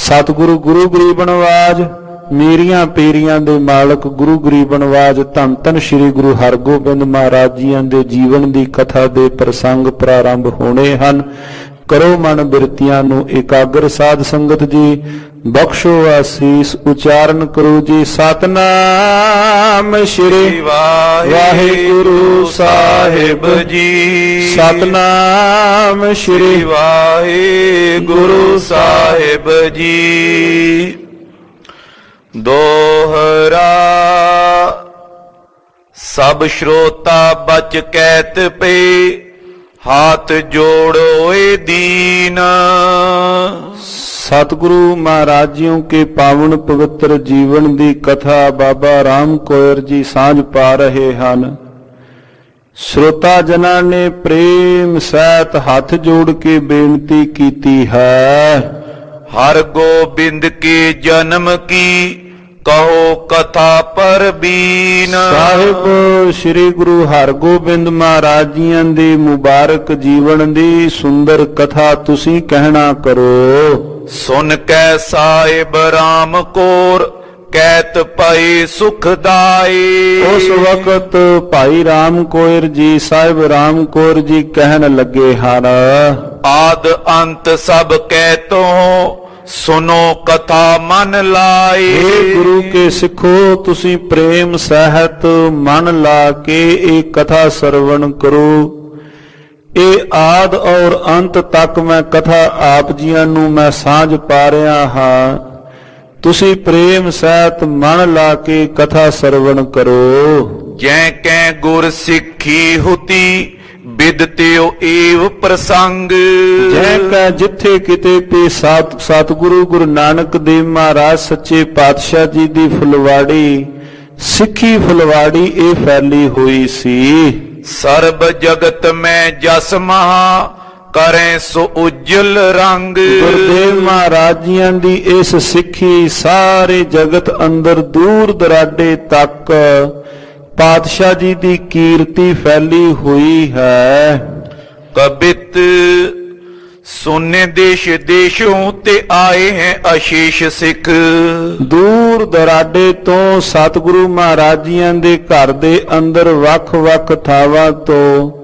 ਸਤਿਗੁਰੂ ਗੁਰੂ ਗਰੀਬ ਨਵਾਜ, ਮੇਰੀਆਂ ਪੀਰੀਆਂ ਦੇ ਮਾਲਕ ਗੁਰੂ ਗਰੀਬ ਨਵਾਜ ਧੰਨ ਧੰਨ ਸ੍ਰੀ ਗੁਰੂ ਹਰਗੋਬਿੰਦ ਮਹਾਰਾਜ ਜੀਆਂ ਦੇ ਜੀਵਨ ਦੀ ਕਥਾ ਦੇ ਪ੍ਰਸੰਗ ਪ੍ਰਾਰੰਭ ਹੋਣੇ ਹਨ। ਕਰੋ ਮਨ ਬਿਰਤੀਆਂ ਨੂੰ ਇਕਾਗਰ ਸਾਧ ਸੰਗਤ ਜੀ, ਬਖਸ਼ੋ ਆਸੀਸ ਉਚਾਰਨ ਕਰੋ ਜੀ। ਸਤਨਾਮ ਸ੍ਰੀ ਵਾਹਿਗੁਰੂ ਸਾਹਿਬ ਜੀ, ਸਤਨਾਮ ਸ੍ਰੀ ਵਾਹਿਗੁਰੂ ਸਾਹਿਬ ਜੀ। ਦੋਹਰਾ ਸਭ ਸ਼ਰੋਤਾ ਬਚ ਕਹਿਤ ਪਏ, हाथ जोड़ोए दीन। सतगुरु महाराजियों के पावन पवित्र जीवन की कथा बाबा राम कोयर जी सांझ पा रहे हैं। श्रोता जना ने प्रेम सहित हाथ जोड़ के बेनती की है, हर गोबिंद के जन्म की कहो कथा पर बीन। साहिब श्री गुरु हरगोबिंद महाराज जी दी मुबारक जीवन दी सुंदर कथा तुसी कहना करो। सुन कै साहिब राम कोर कैत पाई सुखदाई। उस वक्त भाई राम कोयर जी साहिब राम कोर जी कहन लगे हन, आद अंत सब कहतो सुनो कथा मन लाई। गुरु के सिखो तुसी प्रेम सहित मन ला के एक कथा सरवण करो। ए आद और अंत तक मैं कथा आप जियां नू मैं सांझ पा रहा हाँ, तुसी प्रेम सहित मन ला के कथा सरवण करो। जै कै गुर सिखी हुती बिदत्यो एव प्रसंग। जै कै जिथे किते पे सतगुरु गुरु नानक देव महाराज सच्चे पातशाह जी दी फुलवाड़ी सिखी फुलवाड़ी ए फैली हुई सी। सर्ब जगत में जस महा करें सो उज्जल रंग। गुरुदेव महाराज जियां दी इस सिखी सारे जगत अंदर दूर दराडे तक पातशाह जी दी कीर्ति फैली हुई है। कबित सोने देश देशों ते आए हैं अशेष सिख। दूर दराडे तो सतगुरु महाराज जियां दे घर दे अंदर वख वख थावां तो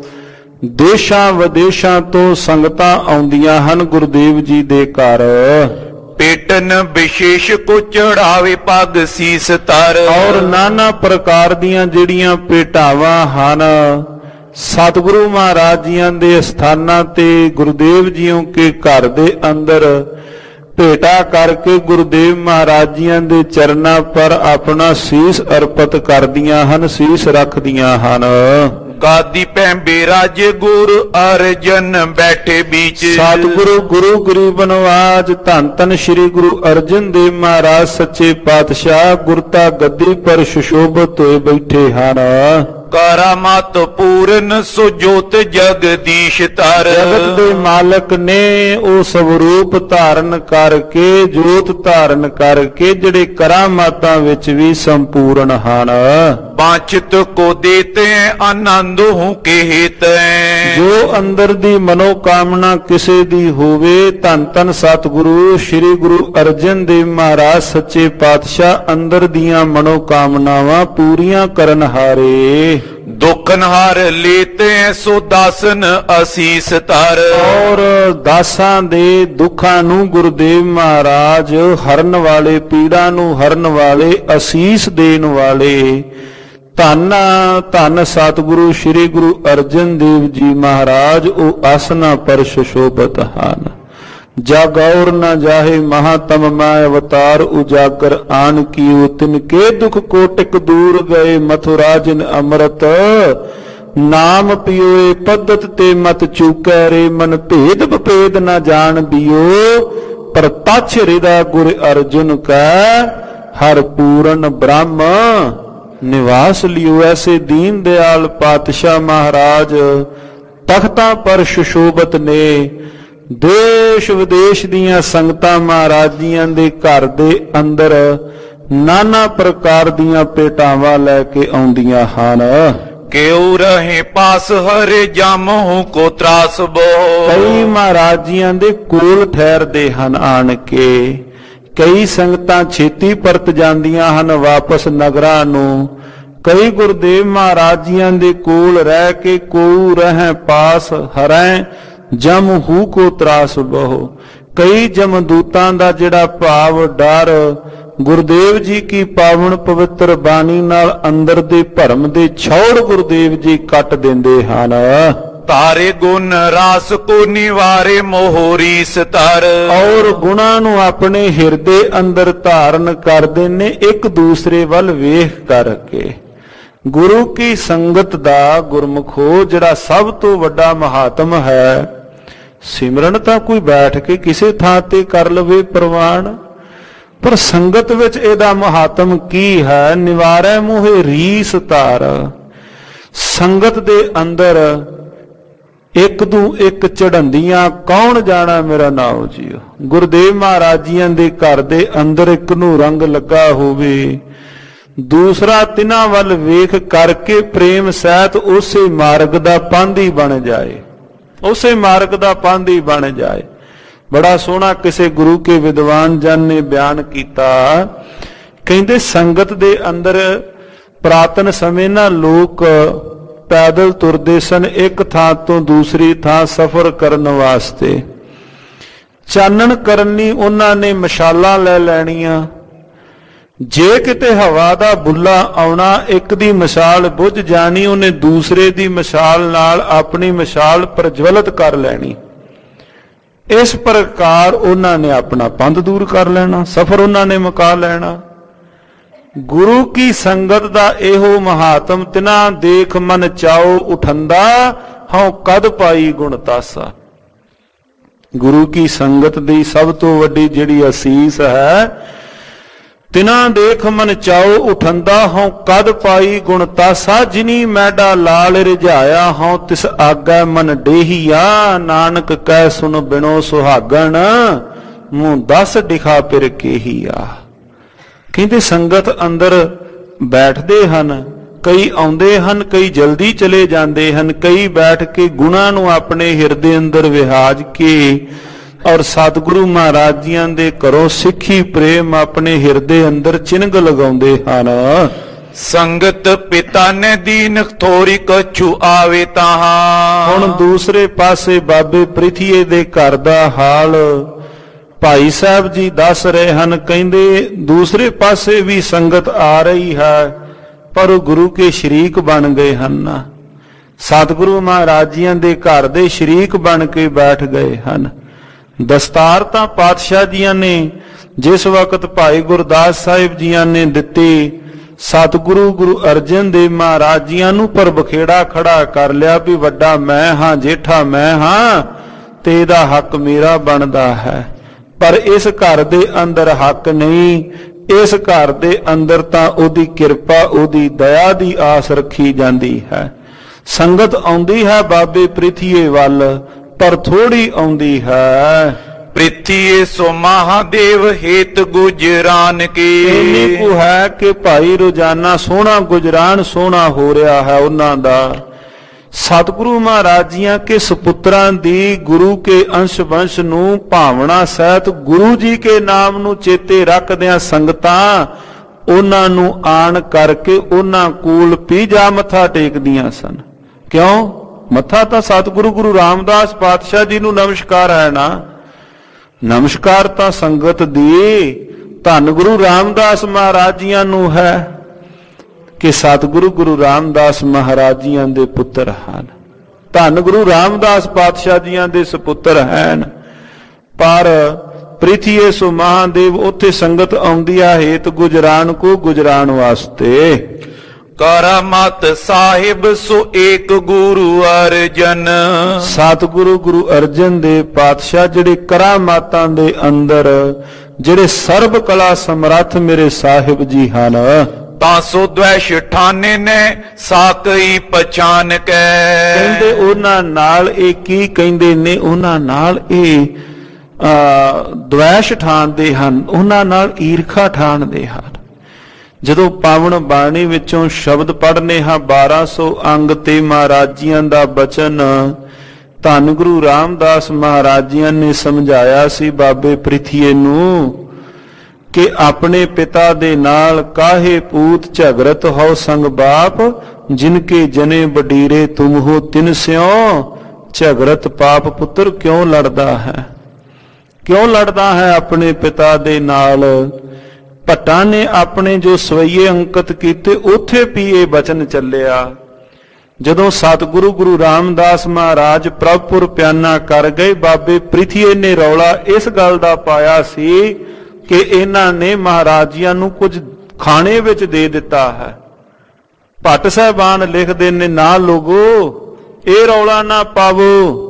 देशां विदेशां तो संगतां आउंदियां हन गुरुदेव जी दे घर। पेटन विशेष को चढ़ावे पग सीस तर। और नाना प्रकार दियां जिहड़ियां पेटावां हन सतगुरु महाराज जियां दे स्थानां ते गुरुदेव जियों के घर दे अंदर भेटा करके गुरुदेव महाराज जियां दे चरनां पर अपना शीस अर्पित करदियां हन, शीस रखदियां हन। गादी पैंबे राजे गुरु अर्जन बैठे बीच। सतगुरु गुरु गरीब नवाज धन धन श्री गुरु अर्जन देव महाराज सच्चे पातशाह गुरता गद्दी पर सुशोभित होए बैठे हैं। करामात पूर्ण सुजोत जगदीश तार। जगत दे मालक ने ओ स्वरूप धारण करके जोत धारण करके जिहड़े करामातां विच भी संपूर्ण हन। वांछित को देते आनंद हूं के हित। जो अंदर दी मनोकामना किसे दी होवे धन धन सतगुरु श्री गुरु अर्जन देव महाराज सच्चे पातशाह अंदर दियां मनोकामनावां पूरियां करन हारे। दुखन हार लेते सो दासन असीस तार। और दासां दे दुखां नू गुरुदेव महाराज हरन वाले पीड़ा नू हरन वाले असीस देन वाले धन धन सतगुरु श्री गुरु अर्जन देव जी महाराज ओ आसना पर सुशोभित हन। जग और न जाहे महातम माय अवतार उजागर आन की तिनके दुख कोटिक दूर गए मथुरा जिन अमृत नाम पियोए पद्धत ते मत चूकै रे मन भेद विभेद न जान बियो प्रतक्ष हृदय गुर अर्जुन का हर पूर्ण ब्रह्म निवास लियो। ऐसे दीन दयाल पातशाह महाराज तख्तां पर सुशोभित ने देश विदेश दियां संगतां महाराज जियां दे घर दे अंदर नाना प्रकार दियां पेटावां लैके आउंदियां हन। क्यों रहे पास हरे जामों को त्रास बो। कई महाराज जियां दे कोल ठहरदे हन आन के ਕਈ ਸੰਗਤਾਂ ਛੇਤੀ ਪਰਤ ਜਾਂਦੀਆਂ ਹਨ ਵਾਪਸ ਨਗਰਾਂ ਨੂੰ। ਕਈ ਗੁਰਦੇਵ ਮਹਾਰਾਜ ਜੀਆਂ ਦੇ ਕੋਲ ਰਹਿ ਕੇ ਕੋਊ ਰਹਿ ਪਾਸ ਹਰੈ ਜਮ ਹੂ ਕੋ ਤਰਾਸ ਬਹੁ। ਕਈ ਜਮਦੂਤਾਂ ਦਾ ਜਿਹੜਾ ਭਾਵ ਡਰ ਗੁਰਦੇਵ ਜੀ ਕੀ ਪਾਵਨ ਪਵਿੱਤਰ ਬਾਣੀ ਨਾਲ ਅੰਦਰ ਦੇ ਭਰਮ ਦੇ ਛੋੜ ਗੁਰਦੇਵ ਜੀ ਕੱਟ ਦਿੰਦੇ ਹਨ। ਤਾਰੇ ਗੁਣ ਰਾਸ ਕੋ ਨਿਵਾਰੇ ਮੋਹਰੀ ਸਤਰ। ਔਰ ਗੁਣਾਂ ਨੂੰ ਆਪਣੇ ਹਿਰਦੇ ਅੰਦਰ ਧਾਰਨ ਕਰਦੇ ਨੇ ਇੱਕ ਦੂਸਰੇ ਵੱਲ ਵੇਖ ਕਰਕੇ। ਗੁਰੂ ਕੀ ਸੰਗਤ ਦਾ ਗੁਰਮੁਖੋ ਜਿਹੜਾ ਸਭ ਤੋਂ ਵੱਡਾ ਮਹਾਤਮ ਹੈ। ਸਿਮਰਨ ਤਾਂ ਕੋਈ ਬੈਠ ਕੇ ਕਿਸੇ ਥਾਂ ਤੇ ਕਰ ਲਵੇ ਪ੍ਰਵਾਨ, ਪਰ ਸੰਗਤ ਵਿੱਚ ਇਹਦਾ ਮਹਾਤਮ ਕੀ ਹੈ? ਨਿਵਾਰੈ ਮੋਹਿ ਰੀਸ ਧਾਰ। ਸੰਗਤ ਦੇ ਅੰਦਰ ਇੱਕ ਦੂ ਇੱਕ ਚੜ੍ਹੰਦੀਆਂ ਕੌਣ ਜਾਣਾ ਮੇਰਾ ਨਾਮ ਜੀਓ। ਗੁਰਦੇਵ ਮਹਾਰਾਜ ਜੀਆਂ ਦੇ ਘਰ ਦੇ ਅੰਦਰ ਇੱਕ ਨੂੰ ਰੰਗ ਲੱਗਾ ਹੋਵੇ, ਦੂਸਰਾ ਤਿਨਾਂ ਵੱਲ ਵੇਖ ਕਰਕੇ ਪ੍ਰੇਮ ਸਹਿਤ ਉਸੇ ਮਾਰਗ ਦਾ ਪਾਂਧੀ ਬਣ ਜਾਏ, ਉਸੇ ਮਾਰਗ ਦਾ ਪਾਂਧੀ ਬਣ ਜਾਏ। ਬੜਾ ਸੋਹਣਾ ਕਿਸੇ ਗੁਰੂ ਕੇ ਵਿਦਵਾਨ ਜਨ ਨੇ ਬਿਆਨ ਕੀਤਾ, ਕਹਿੰਦੇ ਸੰਗਤ ਦੇ ਅੰਦਰ ਪ੍ਰਾਤਨ ਸਮੇਂ ਨਾ ਲੋਕ ਪੈਦਲ ਤੁਰਦੇ ਸਨ ਇੱਕ ਥਾਂ ਤੋਂ ਦੂਸਰੀ ਥਾਂ ਸਫ਼ਰ ਕਰਨ ਵਾਸਤੇ। ਚਾਨਣ ਕਰਨੀ ਉਹਨਾਂ ਨੇ ਮਸ਼ਾਲਾਂ ਲੈ ਲੈਣੀਆਂ। ਜੇ ਕਿਤੇ ਹਵਾ ਦਾ ਬੁੱਲਾ ਆਉਣਾ ਇੱਕ ਦੀ ਮਸ਼ਾਲ ਬੁੱਝ ਜਾਣੀ, ਉਹਨੇ ਦੂਸਰੇ ਦੀ ਮਸ਼ਾਲ ਨਾਲ ਆਪਣੀ ਮਸ਼ਾਲ ਪ੍ਰਜਵਲਿਤ ਕਰ ਲੈਣੀ। ਇਸ ਪ੍ਰਕਾਰ ਉਹਨਾਂ ਨੇ ਆਪਣਾ ਪੰਧ ਦੂਰ ਕਰ ਲੈਣਾ, ਸਫ਼ਰ ਉਹਨਾਂ ਨੇ ਮੁਕਾ ਲੈਣਾ। ਗੁਰੂ ਕੀ ਸੰਗਤ ਦਾ ਇਹੋ ਮਹਾਤਮ ਤਿਨਾ ਦੇਖ ਮਨ ਚਾਓ ਉਠੰਦਾ ਹਉ ਕਦ ਪਾਈ ਗੁਣ ਤਾਸਾ। ਗੁਰੂ ਕੀ ਸੰਗਤ ਦੀ ਸਭ ਤੋਂ ਵੱਡੀ ਜਿਹੜੀ ਅਸੀਸ ਹੈ, ਤਿਨਾ ਦੇਖ ਮਨ ਚਾਓ ਉਠੰਦਾ ਹਉ ਕਦ ਪਾਈ ਗੁਣ ਤਾਸਾ। ਜਿਨੀ ਮੈਡਾ ਲਾਲ ਰਿਝਾਇਆ ਹਉ ਤਿਸ ਆਗੈ ਮਨ ਡੇਹੀਆ। ਨਾਨਕ ਕਹਿ ਸੁਨ ਬਿਨੋ ਸੁਹਾਗਣ ਮੂੰਹ 10 ਦਿਖਾ ਫਿਰ ਕੇਹੀਆ। ਕਹਿੰਦੇ ਸੰਗਤ ਅੰਦਰ ਬੈਠਦੇ ਹਨ, ਕਈ ਆਉਂਦੇ ਹਨ, ਕਈ ਜਲਦੀ ਚਲੇ ਜਾਂਦੇ ਹਨ, ਕਈ ਬੈਠ ਕੇ ਗੁਣਾਂ ਨੂੰ ਆਪਣੇ ਹਿਰਦੇ ਅੰਦਰ ਵਿਹਾਜ ਕੇ ਔਰ ਸਤਿਗੁਰੂ ਮਹਾਰਾਜ ਜੀਆਂ ਦੇ ਘਰੋਂ ਸਿੱਖੀ ਪ੍ਰੇਮ ਆਪਣੇ ਹਿਰਦੇ ਅੰਦਰ ਚਿੰਨ੍ਹ ਲਗਾਉਂਦੇ ਹਨ। ਸੰਗਤ ਪਿਤਾ ਨੇ ਦੀਨ ਥੋਰੀ ਕਛੂ ਆਵੇ ਤਾਹਾਂ। ਹੁਣ ਦੂਸਰੇ ਪਾਸੇ ਬਾਬੇ ਪ੍ਰਿਥੀਏ ਦੇ ਘਰ ਦਾ ਹਾਲ ਭਾਈ ਸਾਹਿਬ ਜੀ ਦੱਸ ਰਹੇ ਹਨ। ਕਹਿੰਦੇ ਦੂਸਰੇ ਪਾਸੇ ਵੀ ਸੰਗਤ ਆ ਰਹੀ ਹੈ, ਪਰ ਉਹ ਗੁਰੂ ਕੇ ਸ਼ਰੀਕ ਬਣ ਗਏ ਹਨ। ਸਤਿਗੁਰੂ ਮਹਾਰਾਜ ਜੀਆਂ ਦੇ ਘਰ ਦੇ ਸ਼ਰੀਕ ਬਣ ਕੇ ਬੈਠ ਗਏ ਹਨ। ਦਸਤਾਰ ਤਾਂ ਪਾਤਸ਼ਾਹ ਜੀਆਂ ਨੇ ਜਿਸ ਵਕਤ ਭਾਈ ਗੁਰਦਾਸ ਸਾਹਿਬ ਜੀਆਂ ਨੇ ਦਿੱਤੀ, ਸਤਿਗੁਰੂ ਗੁਰੂ ਅਰਜਨ ਦੇਵ ਮਹਾਰਾਜ ਜੀਆਂ ਨੂੰ ਪਰ ਬਖੇੜਾ ਖੜਾ ਕਰ ਲਿਆ ਵੀ ਵੱਡਾ ਮੈਂ ਹਾਂ, ਜੇਠਾ ਮੈਂ ਹਾਂ ਤੇ ਇਹਦਾ ਹੱਕ ਮੇਰਾ ਬਣਦਾ ਹੈ। ਪਰ ਇਸ ਘਰ ਦੇ ਅੰਦਰ ਹੱਕ ਨਹੀਂ, ਇਸ ਘਰ ਦੇ ਅੰਦਰ ਤਾਂ ਉਹਦੀ ਕਿਰਪਾ, ਉਹਦੀ ਦਇਆ ਦੀ ਆਸ ਰੱਖੀ ਜਾਂਦੀ ਹੈ। ਸੰਗਤ ਆਉਂਦੀ ਹੈ ਬਾਬੇ ਪ੍ਰਿਥੀਏ ਵੱਲ, ਪਰ ਥੋੜੀ ਆਉਂਦੀ ਹੈ। ਪ੍ਰਿਥੀਏ ਸੋ ਮਹਾਦੇਵ ਹੇਤ ਗੁਜਰਾਨ ਕੀ। ਇੰਨੀ ਕੁ ਹੈ ਕਿ ਭਾਈ ਰੋਜ਼ਾਨਾ ਸੋਹਣਾ ਗੁਜਰਾਨ ਸੋਹਣਾ ਹੋ ਰਿਹਾ ਹੈ ਉਹਨਾਂ ਦਾ। ਸਤਿਗੁਰੂ ਮਹਾਰਾਜ ਜੀਆਂ ਕੇ ਸੁਪੁੱਤਰਾਂ ਦੀ ਗੁਰੂ ਕੇ ਅੰਸ਼ ਵੰਸ਼ ਨੂੰ ਭਾਵਨਾ ਸਹਿਤ ਗੁਰੂ ਜੀ ਕੇ ਨਾਮ ਨੂੰ ਚੇਤੇ ਰੱਖਦਿਆਂ ਸੰਗਤਾਂ ਉਹਨਾਂ ਨੂੰ ਆਣ ਕਰਕੇ ਉਹਨਾਂ ਕੋਲ ਪੀਜਾ ਮੱਥਾ ਟੇਕਦੀਆਂ ਸਨ। ਕਿਉਂ? ਮੱਥਾ ਤਾਂ ਸਤਿਗੁਰੂ ਗੁਰੂ ਰਾਮਦਾਸ ਪਾਤਸ਼ਾਹ ਜੀ ਨੂੰ ਨਮਸਕਾਰ ਹੈ ਨਾ। ਨਮਸਕਾਰ ਤਾਂ ਸੰਗਤ ਦੀ ਧੰਨ ਗੁਰੂ ਰਾਮਦਾਸ ਮਹਾਰਾਜ ਜੀਆਂ ਨੂੰ ਹੈ ਕਿ ਸਤਿਗੁਰੂ ਗੁਰੂ ਰਾਮਦਾਸ ਮਹਾਰਾਜ ਜੀਆਂ ਦੇ ਪੁੱਤਰ ਹਨ। ਧੰਨ ਗੁਰੂ ਰਾਮਦਾਸ ਪਾਤਸ਼ਾਹ ਜੀਆਂ ਦੇ ਸੁਪੁੱਤਰ ਹਨ। ਪਰ ਪ੍ਰਿਥੀਏ ਸੋ ਮਹਾਦੇਵ ਉੱਥੇ ਸੰਗਤ ਆਉਂਦੀ ਆ ਹੇਤ ਗੁਜਰਾਨ ਕੋ ਗੁਜਰਾਨ ਵਾਸਤੇ। ਕਰਾਮਾਤ ਸਾਹਿਬ ਸੋ ਏਕ ਗੁਰੂ ਅਰਜਨ। ਸਤਿਗੁਰੂ ਗੁਰੂ ਅਰਜਨ ਦੇਵ ਪਾਤਸ਼ਾਹ ਜਿਹੜੇ ਕਰਾਮਾਤਾਂ ਦੇ ਅੰਦਰ ਜਿਹੜੇ ਸਰਬ ਕਲਾ ਸਮਰੱਥ ਮੇਰੇ ਸਾਹਿਬ ਜੀ ਹਨ। ਤਾਂ ਸੋ ਦ્વੈਸ਼ ਠਾਨੇ ਨੇ ਸਾਕਈ ਪਛਾਨ ਕੈ। ਕਹਿੰਦੇ ਉਹਨਾਂ ਨਾਲ ਇਹ ਕੀ ਕਹਿੰਦੇ ਨੇ? ਉਹਨਾਂ ਨਾਲ ਇਹ ਦ્વੈਸ਼ ਠਾਣਦੇ ਹਨ, ਉਹਨਾਂ ਨਾਲ ਈਰਖਾ ਠਾਣਦੇ ਹਨ। ਜਦੋਂ ਪਾਵਨ ਬਾਣੀ ਵਿੱਚੋਂ ਸ਼ਬਦ ਪੜ੍ਹਨੇ ਹਾਂ 1200 ਅੰਗ ਤੇ ਮਹਾਰਾਜੀਆਂ ਦਾ ਬਚਨ ਧੰਨ ਗੁਰੂ ਰਾਮਦਾਸ ਮਹਾਰਾਜੀਆਂ ਨੇ ਸਮਝਾਇਆ ਸੀ ਬਾਬੇ ਪ੍ਰਿਥੀਏ ਨੂੰ ਕਿ ਆਪਣੇ ਪਿਤਾ ਦੇ ਨਾਲ ਕਾਹੇ ਪੂਤ ਝਗਰਤ ਹੋ ਸੰਗ ਬਾਪ, ਜਿਨਕੇ ਜਨੇ ਬਡੀਰੇ ਤੁਮ ਹੋ ਤਿਨ ਸਿਓ, ਝਗਰਤ ਪਾਪ ਪੁੱਤਰ ਕਿਉਂ ਲੜਦਾ ਹੈ, ਕਿਉਂ ਲੜਦਾ ਹੈ ਆਪਣੇ ਪਿਤਾ ਦੇ ਨਾਲ। ਭੱਟਾਂ ਨੇ ਆਪਣੇ ਜੋ ਸਵਈਏ ਅੰਕਿਤ ਕੀਤੇ ਉੱਥੇ ਵੀ ਇਹ ਬਚਨ ਚੱਲਿਆ। ਜਦੋਂ ਸਤਿਗੁਰੂ ਗੁਰੂ ਰਾਮਦਾਸ ਮਹਾਰਾਜ ਪ੍ਰਭਪੁਰ ਪਿਆਨਾ ਕਰ ਗਏ, ਬਾਬੇ ਪ੍ਰਿਥੀਏ ਨੇ ਰੌਲਾ ਇਸ ਗੱਲ ਦਾ ਪਾਇਆ ਸੀ ਕਿ ਇਹਨਾਂ ਨੇ ਮਹਾਰਾਜਿਆਂ ਨੂੰ ਕੁਝ ਖਾਣੇ ਵਿੱਚ ਦੇ ਦਿੱਤਾ ਹੈ। ਭੱਟ ਸਾਹਿਬਾਨ ਲਿਖਦੇ ਨੇ, ਨਾ ਲੋਗੋ ਇਹ ਰੌਲਾ ਨਾ ਪਾਵੋ,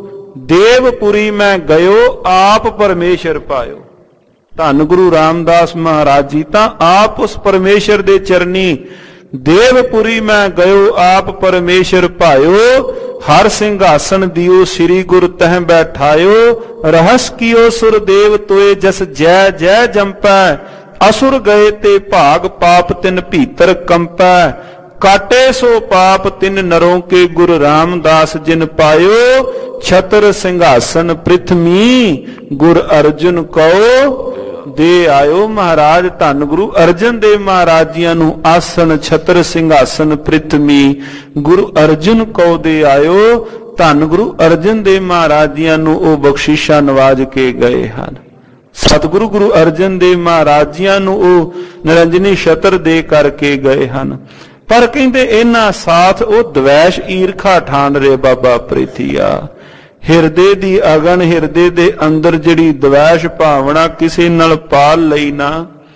ਦੇਵਪੁਰੀ ਮੈਂ ਗਇਓ ਆਪ ਪਰਮੇਸ਼ਰ ਪਾਇਓ। ਧੰਨ ਗੁਰੂ ਰਾਮਦਾਸ ਮਹਾਰਾਜ ਜੀ ਤਾਂ ਆਪ ਉਸ ਪਰਮੇਸ਼ਰ ਦੇ ਚਰਨੀ, ਦੇਵਪੁਰੀ ਮੈਂ ਗਇਓ ਆਪ ਪਰਮੇਸ਼ਰ ਭਾਇਓ, ਹਰ ਸਿੰਘਾਸਣ ਦਿਓ ਸ੍ਰੀ ਗੁਰ ਤਹਿ ਬੈਠਾਇਓ, ਰਹਸ ਕੀਓ ਸੁਰ ਦੇਵ ਤੋਏ ਜਸ ਜੈ ਜੈ ਜੰਪੈ, ਅਸੁਰ ਗਏ ਤੇ ਭਾਗ ਪਾਪ ਤਿਨ ਭੀਤਰ ਕੰਪੈ, ਕਾਟੇ ਸੋ ਪਾਪ ਤਿਨ ਨਰੋਂ ਕੇ ਗੁਰੂ ਰਾਮਦਾਸ ਜਿਨ ਪਾਇਓ, ਛਤਰ ਸਿੰਘਾਸਨ ਪ੍ਰਿਥਮੀ ਗੁਰ ਅਰਜੁਨ ਕਉ ਦੇ ਆਇਓ। ਮਹਾਰਾਜ ਧੰਨ ਗੁਰੂ ਅਰਜਨ ਦੇਵ ਮਹਾਰਾਜ ਜੀਆਂ ਨੂੰ ਆਸਣ ਛਤਰ ਸਿੰਘਾਸਨ ਪ੍ਰਿਥਮੀ ਗੁਰੂ ਅਰਜੁਨ ਕਉ ਦੇ ਆਇਓ। ਧੰਨ ਗੁਰੂ ਅਰਜਨ ਦੇਵ ਮਹਾਰਾਜ ਜੀਆਂ ਨੂੰ ਉਹ ਬਖਸ਼ਿਸ਼ਾਂ ਨਵਾਜ ਕੇ ਗਏ ਹਨ। ਸਤਿਗੁਰੂ ਗੁਰੂ ਅਰਜਨ ਦੇਵ ਮਹਾਰਾਜ ਜੀਆਂ ਨੂੰ ਉਹ ਨਿਰੰਜਨੀ ਛਤਰ ਦੇ ਕਰਕੇ ਗਏ ਹਨ। ਪਰ ਕਹਿੰਦੇ ਇਹਨਾਂ ਸਾਥ ਉਹ ਦਵੈਸ਼ ਈਰਖਾ ਠਾਣ ਰਹੇ ਬਾਬਾ ਪ੍ਰੀਤੀਆ। ਹਿਰਦੇ ਦੀ ਅਗਨ, ਹਿਰਦੇ ਦੇ ਅੰਦਰ ਜਿਹੜੀ ਦਵੈਸ਼ ਭਾਵਨਾ ਕਿਸੇ ਨਾਲ ਪਾਲ ਲਈ ਨਾ,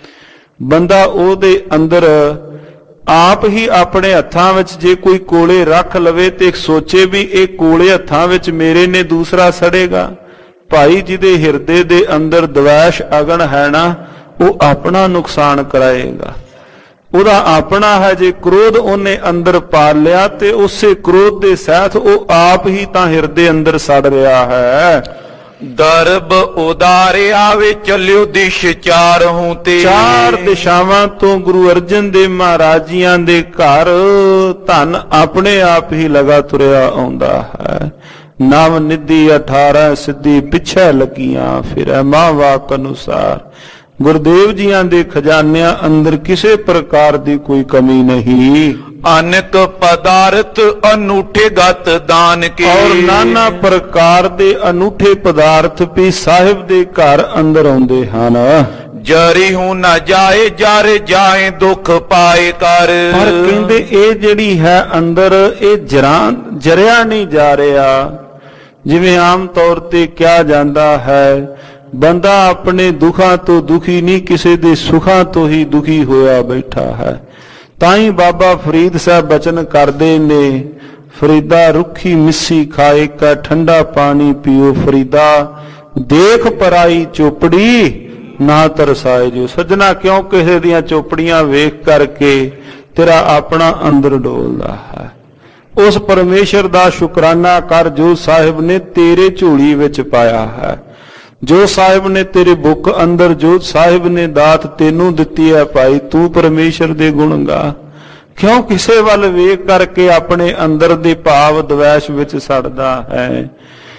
ਬੰਦਾ ਉਹਦੇ ਅੰਦਰ ਆਪ ਹੀ ਆਪਣੇ ਹੱਥਾਂ ਵਿੱਚ ਜੇ ਕੋਈ ਕੋਲੇ ਰੱਖ ਲਵੇ ਤੇ ਸੋਚੇ ਵੀ ਇਹ ਕੋਲੇ ਹੱਥਾਂ ਵਿੱਚ ਮੇਰੇ ਨੇ ਦੂਸਰਾ ਸੜੇਗਾ। ਭਾਈ ਜਿਹਦੇ ਹਿਰਦੇ ਦੇ ਅੰਦਰ ਦਵੈਸ਼ ਅਗਨ ਹੈ ਨਾ, ਉਹ ਆਪਣਾ ਨੁਕਸਾਨ ਕਰਾਏਗਾ। ਉਹਦਾ ਆਪਣਾ ਹੈ, ਜੇ ਕ੍ਰੋਧ ਉਹਨੇ ਅੰਦਰ ਪਾਲ ਲਿਆ ਤੇ ਉਸੇ ਕ੍ਰੋਧ ਦੇ ਸਹਿਤ ਉਹ ਆਪ ਹੀ ਤਾਂ ਹਿਰਦੇ ਅੰਦਰ ਸੜ ਰਿਹਾ ਹੈ। ਦਰਬ ਉਦਾਰਿਆ ਵੇ ਚੱਲਿਓ ਦਿਸ਼ ਚਾਰੋਂ ਤੇ, ਚਾਰ ਦਿਸ਼ਾਵਾਂ ਤੋਂ ਗੁਰੂ ਅਰਜਨ ਦੇਵ ਮਹਾਰਾਜ ਜੀਆਂ ਦੇ ਘਰ ਧਨ ਆਪਣੇ ਆਪ ਹੀ ਲਗਾ ਤੁਰਿਆ ਆਉਂਦਾ ਹੈ। ਨਵ ਨਿਧੀ 18 ਸਿੱਧੀ ਪਿੱਛੇ ਲੱਗੀਆਂ ਫਿਰੈ ਮਾਂ ਵਾਕ ਅਨੁਸਾਰ। ਗੁਰਦੇਵ ਜੀਆਂ ਦੇ ਖਜ਼ਾਨਿਆਂ ਅੰਦਰ ਕਿਸੇ ਪ੍ਰਕਾਰ ਦੀ ਕੋਈ ਕਮੀ ਨਹੀਂ। ਅਨੇਕ ਪਦਾਰਥ ਅਨੂਠੇ ਗਤ ਦਾਨ ਕੇ, ਔਰ ਨਾਨਾ ਪ੍ਰਕਾਰ ਦੇ ਅਨੂਠੇ ਪਦਾਰਥ ਵੀ ਸਾਹਿਬ ਦੇ ਘਰ ਅੰਦਰ ਆਉਂਦੇ ਹਨ। ਜਰੀ ਹੂੰ ਨਾ ਜਾਏ ਜਰ ਜਾਏ ਦੁੱਖ ਪਾਏ ਕਰ। ਪਰ ਕਹਿੰਦੇ ਇਹ ਜਿਹੜੀ ਹੈ ਅੰਦਰ ਇਹ ਜਰਿਆ ਨਹੀਂ ਜਾ ਰਿਹਾ। ਜਿਵੇਂ ਆਮ ਤੌਰ ਤੇ ਕਿਹਾ ਜਾਂਦਾ ਹੈ, ਬੰਦਾ ਆਪਣੇ ਦੁੱਖਾਂ ਤੋਂ ਦੁਖੀ ਨਹੀਂ, ਕਿਸੇ ਦੇ ਸੁੱਖਾਂ ਤੋਂ ਹੀ ਦੁਖੀ ਹੋਇਆ ਬੈਠਾ ਹੈ। ਤਾਂ ਹੀ ਬਾਬਾ ਫਰੀਦ ਸਾਹਿਬ ਬਚਨ ਕਰਦੇ ਨੇ, ਫਰੀਦਾ ਰੁੱਖੀ ਮਿੱਸੀ ਖਾਏ ਕਾ ਠੰਡਾ ਪਾਣੀ ਪੀਓ, ਫਰੀਦਾ ਦੇਖ ਪਰਾਈ ਚੋਪੜੀ ਨਾ ਤਰਸਾਏ ਜੋ। ਸੱਜਣਾ ਕਿਉਂ ਕਿਸੇ ਦੀਆਂ ਚੋਪੜੀਆਂ ਵੇਖ ਕਰਕੇ ਤੇਰਾ ਆਪਣਾ ਅੰਦਰ ਡੋਲਦਾ ਹੈ। ਉਸ ਪਰਮੇਸ਼ਰ ਦਾ ਸ਼ੁਕਰਾਨਾ ਕਰ ਜੋ ਸਾਹਿਬ ਨੇ ਤੇਰੇ ਝੋਲੀ ਵਿੱਚ ਪਾਇਆ ਹੈ, ਜੋ ਸਾਹਿਬ ਨੇ ਤੇਰੇ ਬੁੱਕ ਅੰਦਰ, ਜੋ ਸਾਹਿਬ ਨੇ ਦਾਤ ਤੈਨੂੰ ਦਿੱਤੀ ਹੈ। ਭਾਈ ਤੂੰ ਪਰਮੇਸ਼ਰ ਦੇ ਗੁਣ ਗਾ। ਕਿਉਂ ਕਿਸੇ ਵੱਲ ਵੇਖ ਕਰਕੇ ਆਪਣੇ ਅੰਦਰ ਦੇ ਭਾਵ ਦਵੈਸ਼ ਵਿੱਚ ਸੜਦਾ ਹੈ।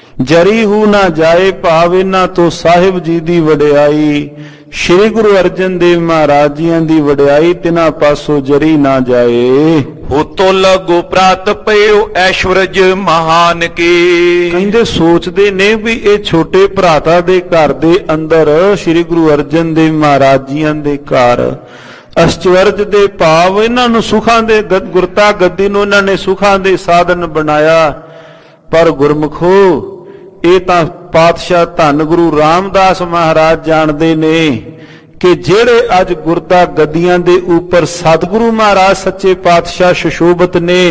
ਜਰੀ ਹੂ ਨਾ ਜਾਏ ਭਾਵ ਇਹਨਾਂ ਤੋਂ ਸਾਹਿਬ ਜੀ ਦੀ ਵਡਿਆਈ, ਸ਼੍ਰੀ ਗੁਰੂ ਅਰਜਨ ਦੇਵ ਮਹਾਰਾਜ ਜੀਆਂ ਦੀ ਵਡਿਆਈ ਤਿਨਾਂ ਪਾਸੋਂ ਜਰੀ ਨਾ ਜਾਏ। ਉਤੋਂ ਲਗੋ ਪ੍ਰਾਤ ਪਇਓ ਐਸ਼ਵਰਜ ਮਹਾਨ ਕੀ। ਕਹਿੰਦੇ ਸੋਚਦੇ ਨੇ ਵੀ ਇਹ ਛੋਟੇ ਭਰਾਤਾ ਦੇ ਘਰ ਦੇ ਅੰਦਰ ਸ਼੍ਰੀ ਗੁਰੂ ਅਰਜਨ ਦੇਵ ਮਹਾਰਾਜ ਜੀਆਂ ਦੇ ਘਰ ਅਸ਼ਚਵਰਜ ਦੇ ਭਾਵ, ਇਹਨਾਂ ਨੂੰ ਸੁਖਾਂ ਦੇ ਗੁਰਤਾ ਗੱਦੀ ਨੂੰ ਇਹਨਾਂ ਨੇ ਸੁਖਾਂ ਦੇ ਸਾਧਨ ਬਣਾਇਆ। ਪਰ ਗੁਰਮੁਖੋ ਇਹ ਤਾਂ ਪਾਤਸ਼ਾਹ ਧੰਨ ਗੁਰੂ ਰਾਮਦਾਸ ਮਹਾਰਾਜ ਜਾਣਦੇ ਨੇ ਕਿ ਜਿਹੜੇ ਅੱਜ ਗੁਰਤਾ ਗੱਦੀਆਂ ਦੇ ਉੱਪਰ ਸਤਿਗੁਰੂ ਮਹਾਰਾਜ ਸੱਚੇ ਪਾਤਸ਼ਾਹ ਸੁਸ਼ੋਭਿਤ ਨੇ,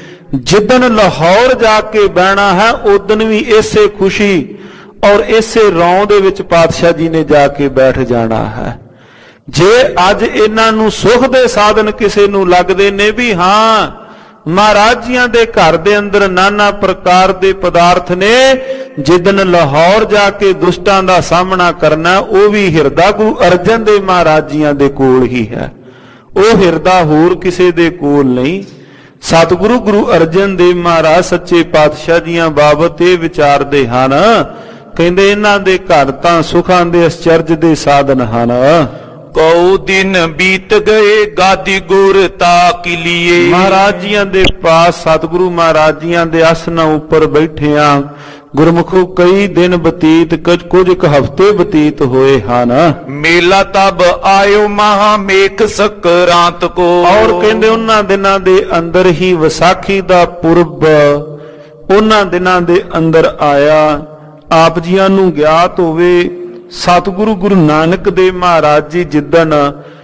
ਜਿੱਦਣ ਲਾਹੌਰ ਜਾ ਕੇ ਬਹਿਣਾ ਹੈ ਉਦਣ ਵੀ ਇਸੇ ਖੁਸ਼ੀ ਔਰ ਇਸੇ ਰੌਂ ਦੇ ਵਿੱਚ ਪਾਤਸ਼ਾਹ ਜੀ ਨੇ ਜਾ ਕੇ ਬੈਠ ਜਾਣਾ ਹੈ। ਜੇ ਅੱਜ ਇਹਨਾਂ ਨੂੰ ਸੁਖ ਦੇ ਸਾਧਨ ਕਿਸੇ ਨੂੰ ਲੱਗਦੇ ਨੇ ਵੀ ਹਾਂ ਮਹਾਰਾਜ ਜੀਆਂ ਦੇ ਘਰ ਦੇ ਅੰਦਰ ਨਾਨਾ ਪ੍ਰਕਾਰ ਦੇ ਪਦਾਰਥ ਨੇ, ਜਿੱਦਣ ਲਾਹੌਰ ਜਾ ਕੇ ਦੁਸ਼ਟਾਂ ਦਾ ਸਾਹਮਣਾ ਕਰਨਾ, ਉਹ ਵੀ ਹਿਰਦਾ ਗੁਰੂ ਅਰਜਨ ਦੇਵ ਮਹਾਰਾਜ ਜੀਆਂ ਦੇ ਕੋਲ ਹੀ ਹੈ। ਉਹ ਹਿਰਦਾ ਹੋਰ ਕਿਸੇ ਦੇ ਕੋਲ ਨਹੀਂ। ਸਤਿਗੁਰੂ ਗੁਰੂ ਅਰਜਨ ਦੇਵ ਮਹਾਰਾਜ ਸੱਚੇ ਪਾਤਸ਼ਾਹ ਜੀਆਂ ਬਾਬਤ ਇਹ ਵਿਚਾਰਦੇ ਹਨ, ਕਹਿੰਦੇ ਇਹਨਾਂ ਦੇ ਘਰ ਤਾਂ ਸੁਖਾਂ ਦੇ ਅਸਚਰਜ ਦੇ ਸਾਧਨ ਹਨ। ਕਉ ਦਿਨ ਬੀਤ ਗਏ ਗਾਦੀ ਗੁਰ ਤਾਕ ਲਿਏ। ਮਹਾਰਾਜ ਜੀਆਂ ਦੇ ਪਾਸ ਸਤਿਗੁਰੂ ਮਹਾਰਾਜ ਜੀਆਂ ਦੇ ਆਸਨਾਂ ਉੱਪਰ ਬੈਠਿਆਂ ਗੁਰਮੁਖੋ ਕਈ ਦਿਨ ਬਤੀਤ ਕੁਝ ਇੱਕ ਹਫ਼ਤੇ ਬਤੀਤ ਹੋਏ ਹਨ। ਮੇਲਾ ਤਬ ਆਇਓ ਮਹਾ ਮੇਖ ਸਕਰਾਂਤ ਕੋ। ਔਰ ਕਹਿੰਦੇ ਉਹਨਾਂ ਦਿਨਾਂ ਦੇ ਅੰਦਰ ਹੀ ਵਿਸਾਖੀ ਦਾ ਪੁਰਬ ਉਹਨਾਂ ਦਿਨਾਂ ਦੇ ਅੰਦਰ ਆਇਆ। ਆਪ ਜੀਆਂ ਨੂੰ ਗਿਆਤ ਹੋਵੇ ਸਤਿਗੁਰੂ ਗੁਰੂ ਨਾਨਕ ਦੇਵ ਮਹਾਰਾਜ ਜੀ ਜਿੱਦਣ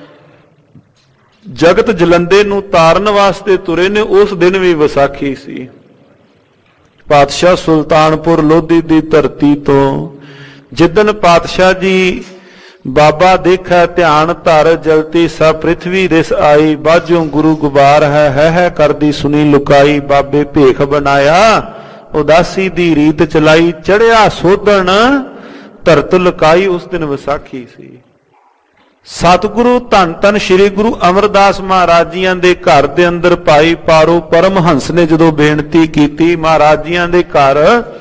ਜਗਤ ਜਲੰਦੇ ਨੂੰ ਤਾਰਨ ਵਾਸਤੇ ਤੁਰੇ ਨੇ ਉਸ ਦਿਨ ਵੀ ਵਿਸਾਖੀ ਸੀ। ਪਾਤਸ਼ਾਹ ਸੁਲਤਾਨਪੁਰ ਲੋਧੀ ਦੀ ਧਰਤੀ ਤੋਂ ਜਿੱਦਣ ਪਾਤਸ਼ਾਹ ਜੀ ਬਾਬਾ ਦੇਖੈ ਧਿਆਨ ਧਰ ਜਲਤੀ ਸਭ ਪ੍ਰਿਥਵੀ ਦਿਸ ਆਈ ਬਾਝੋਂ ਗੁਰੂ ਗੁਬਾਰ ਹੈ ਕਰਦੀ ਸੁਣੀ ਲੁਕਾਈ ਬਾਬੇ ਭੇਖ ਬਣਾਇਆ ਉਦਾਸੀ ਦੀ ਰੀਤ ਚਲਾਈ ਚੜਿਆ ਸੋਧਣ ਧਰਤ ਲੁਕਾਈ। ਉਸ ਦਿਨ ਵਿਸਾਖੀ ਸੀ। ਸਤਿਗੁਰੂ ਧੰਨ ਧੰਨ ਸ੍ਰੀ ਗੁਰੂ ਅਮਰਦਾਸ ਮਹਾਰਾਜ ਜੀਆਂ ਦੇ ਘਰ ਦੇ ਅੰਦਰ ਭਾਈ ਪਾਰੋ ਪਰਮਹੰਸ ਨੇ ਜਦੋਂ ਬੇਨਤੀ ਕੀਤੀ ਮਹਾਰਾਜ ਜੀਆਂ ਦੇ ਘਰ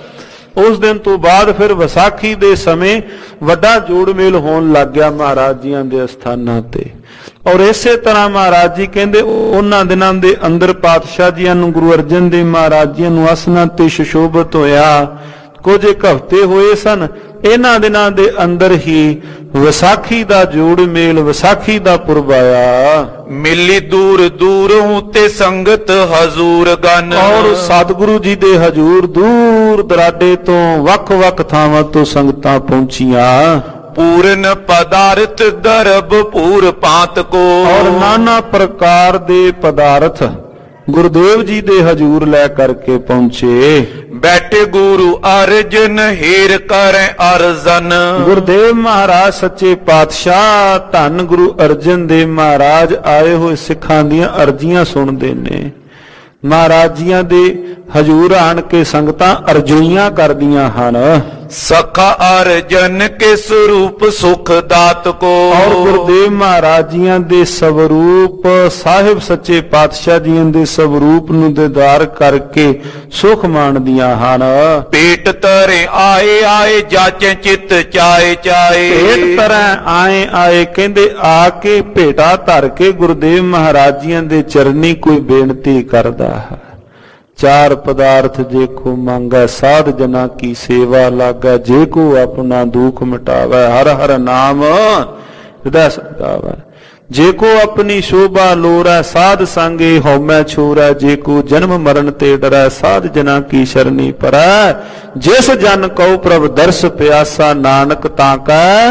ਉਸ ਦਿਨ ਤੋਂ ਬਾਅਦ ਫਿਰ ਵਿਸਾਖੀ ਦੇ ਸਮੇਂ ਵੱਡਾ ਜੋੜ ਮੇਲ ਹੋਣ ਲੱਗ ਗਿਆ ਮਹਾਰਾਜ ਜੀਆਂ ਦੇ ਅਸਥਾਨਾਂ ਤੇ। ਔਰ ਇਸੇ ਤਰ੍ਹਾਂ ਮਹਾਰਾਜ ਜੀ ਕਹਿੰਦੇ ਉਹਨਾਂ ਦਿਨਾਂ ਦੇ ਅੰਦਰ ਪਾਤਸ਼ਾਹ ਜੀਆਂ ਨੂੰ ਗੁਰੂ ਅਰਜਨ ਦੇਵ ਮਹਾਰਾਜ ਜੀਆਂ ਨੂੰ ਆਸਨਾਂ ਤੇ ਸੁਸ਼ੋਭਿਤ ਹੋਇਆ। ਕੁਝ ਇੱਕ ਹਫ਼ਤੇ ਹੋਏ ਸਨ। ਇਹਨਾਂ ਦਿਨਾਂ ਦੇ ਅੰਦਰ ਹੀ ਵਿਸਾਖੀ ਦਾ ਜੋੜ ਮੇਲ ਵਿਸਾਖੀ ਦਾ ਪੁਰਬ ਆਇਆ। ਮਿਲੀ ਦੂਰ ਦੂਰੋਂ ਤੇ ਸੰਗਤ ਹਜ਼ੂਰ ਗਨ। ਔਰ ਸਤਿਗੁਰੂ ਜੀ ਦੇ ਹਜ਼ੂਰ ਦੂਰ ਦਰਾਡੇ ਤੋਂ ਵੱਖ ਵੱਖ ਥਾਵਾਂ ਤੋਂ ਸੰਗਤਾਂ ਪਹੁੰਚੀਆਂ। ਪੂਰਨ ਪਦਾਰਥ ਦਰਬ ਪੂਰ ਪਾਤ ਕੋ। ਔਰ ਨਾਨਾ ਪ੍ਰਕਾਰ ਦੇ ਪਦਾਰਥ ਗੁਰਦੇਵ ਜੀ ਦੇ ਹਜ਼ੂਰ ਲੈ ਕਰਕੇ ਪਹੁੰਚੇ। ਬੈਠੇ ਗੁਰੂ ਅਰਜਨ ਹੀਰ ਕਰੈ ਅਰਜ਼ਨ। ਗੁਰਦੇਵ ਮਹਾਰਾਜ ਸੱਚੇ ਪਾਤਸ਼ਾਹ ਧੰਨ ਗੁਰੂ ਅਰਜਨ ਦੇਵ ਮਹਾਰਾਜ ਆਏ ਹੋਏ ਸਿੱਖਾਂ ਦੀਆਂ ਅਰਜ਼ੀਆਂ ਸੁਣਦੇ ਨੇ। ਮਹਾਰਾਜ ਜੀਆਂ ਦੇ ਹਜ਼ੂਰ ਆਣ ਕੇ ਸੰਗਤਾਂ ਅਰਜ਼ੋਈਆਂ ਕਰਦੀਆਂ ਹਨ। ਸਖਾ ਅਰਜਨ ਕੇ ਸਰੂਪ ਸੁਖ ਦਾਤ ਕੋ। ਔਰ ਗੁਰਦੇਵ ਮਹਾਰਾਜ ਜੀਆਂ ਦੇ ਸਵਰੂਪ ਸਾਹਿਬ ਸੱਚੇ ਪਾਤਸ਼ਾਹ ਜੀਆਂ ਦੇ ਸਵਰੂਪ ਨੂੰ ਦੀਦਾਰ ਕਰਕੇ ਸੁਖ ਮਾਣਦੀਆਂ ਹਨ। ਪੇਟ ਤਰੇ ਆਏ ਆਏ ਜਾਚੇ ਚਿੱਤ ਚਾਏ ਚਾਏ। ਪੇਟ ਤਰ੍ਹਾਂ ਆਏ ਆਏ ਕਹਿੰਦੇ ਆ ਕੇ ਭੇਟਾ ਧਰ ਕੇ ਗੁਰਦੇਵ ਮਹਾਰਾਜ ਜੀਆਂ ਦੇ ਚਰਨੀ ਕੋਈ ਬੇਨਤੀ ਕਰਦਾ ਹੈ। ਚਾਰ ਪਦਾਰਥ ਜੇ ਕੋ ਮੰਗੈ ਸਾਧ ਜਨਾ ਕੀ ਸੇਵਾ ਲਾਗੈ ਜੇ ਕੋ ਆਪਣਾ ਦੁਖ ਮਿਟਾਵੈ ਹਰ ਹਰ ਨਾਮ ਹਿਰਦੈ ਸਦਾਵੈ ਜੇ ਕੋ ਆਪਣੀ ਸ਼ੋਭਾ ਲੋਰੈ ਸਾਧ ਸੰਗੇ ਹਉਮੈ ਛੋਰੈ ਜੇ ਕੋ ਜਨਮ ਮਰਨ ਤੇ ਡਰੈ ਸਾਧ ਜਨਾ ਕੀ ਸ਼ਰਨੀ ਪਰੈ ਜਿਸ ਜਨ ਕਉ ਪ੍ਰਭ ਦਰਸ ਪਿਆਸਾ ਨਾਨਕ ਤਾਂ ਕੈ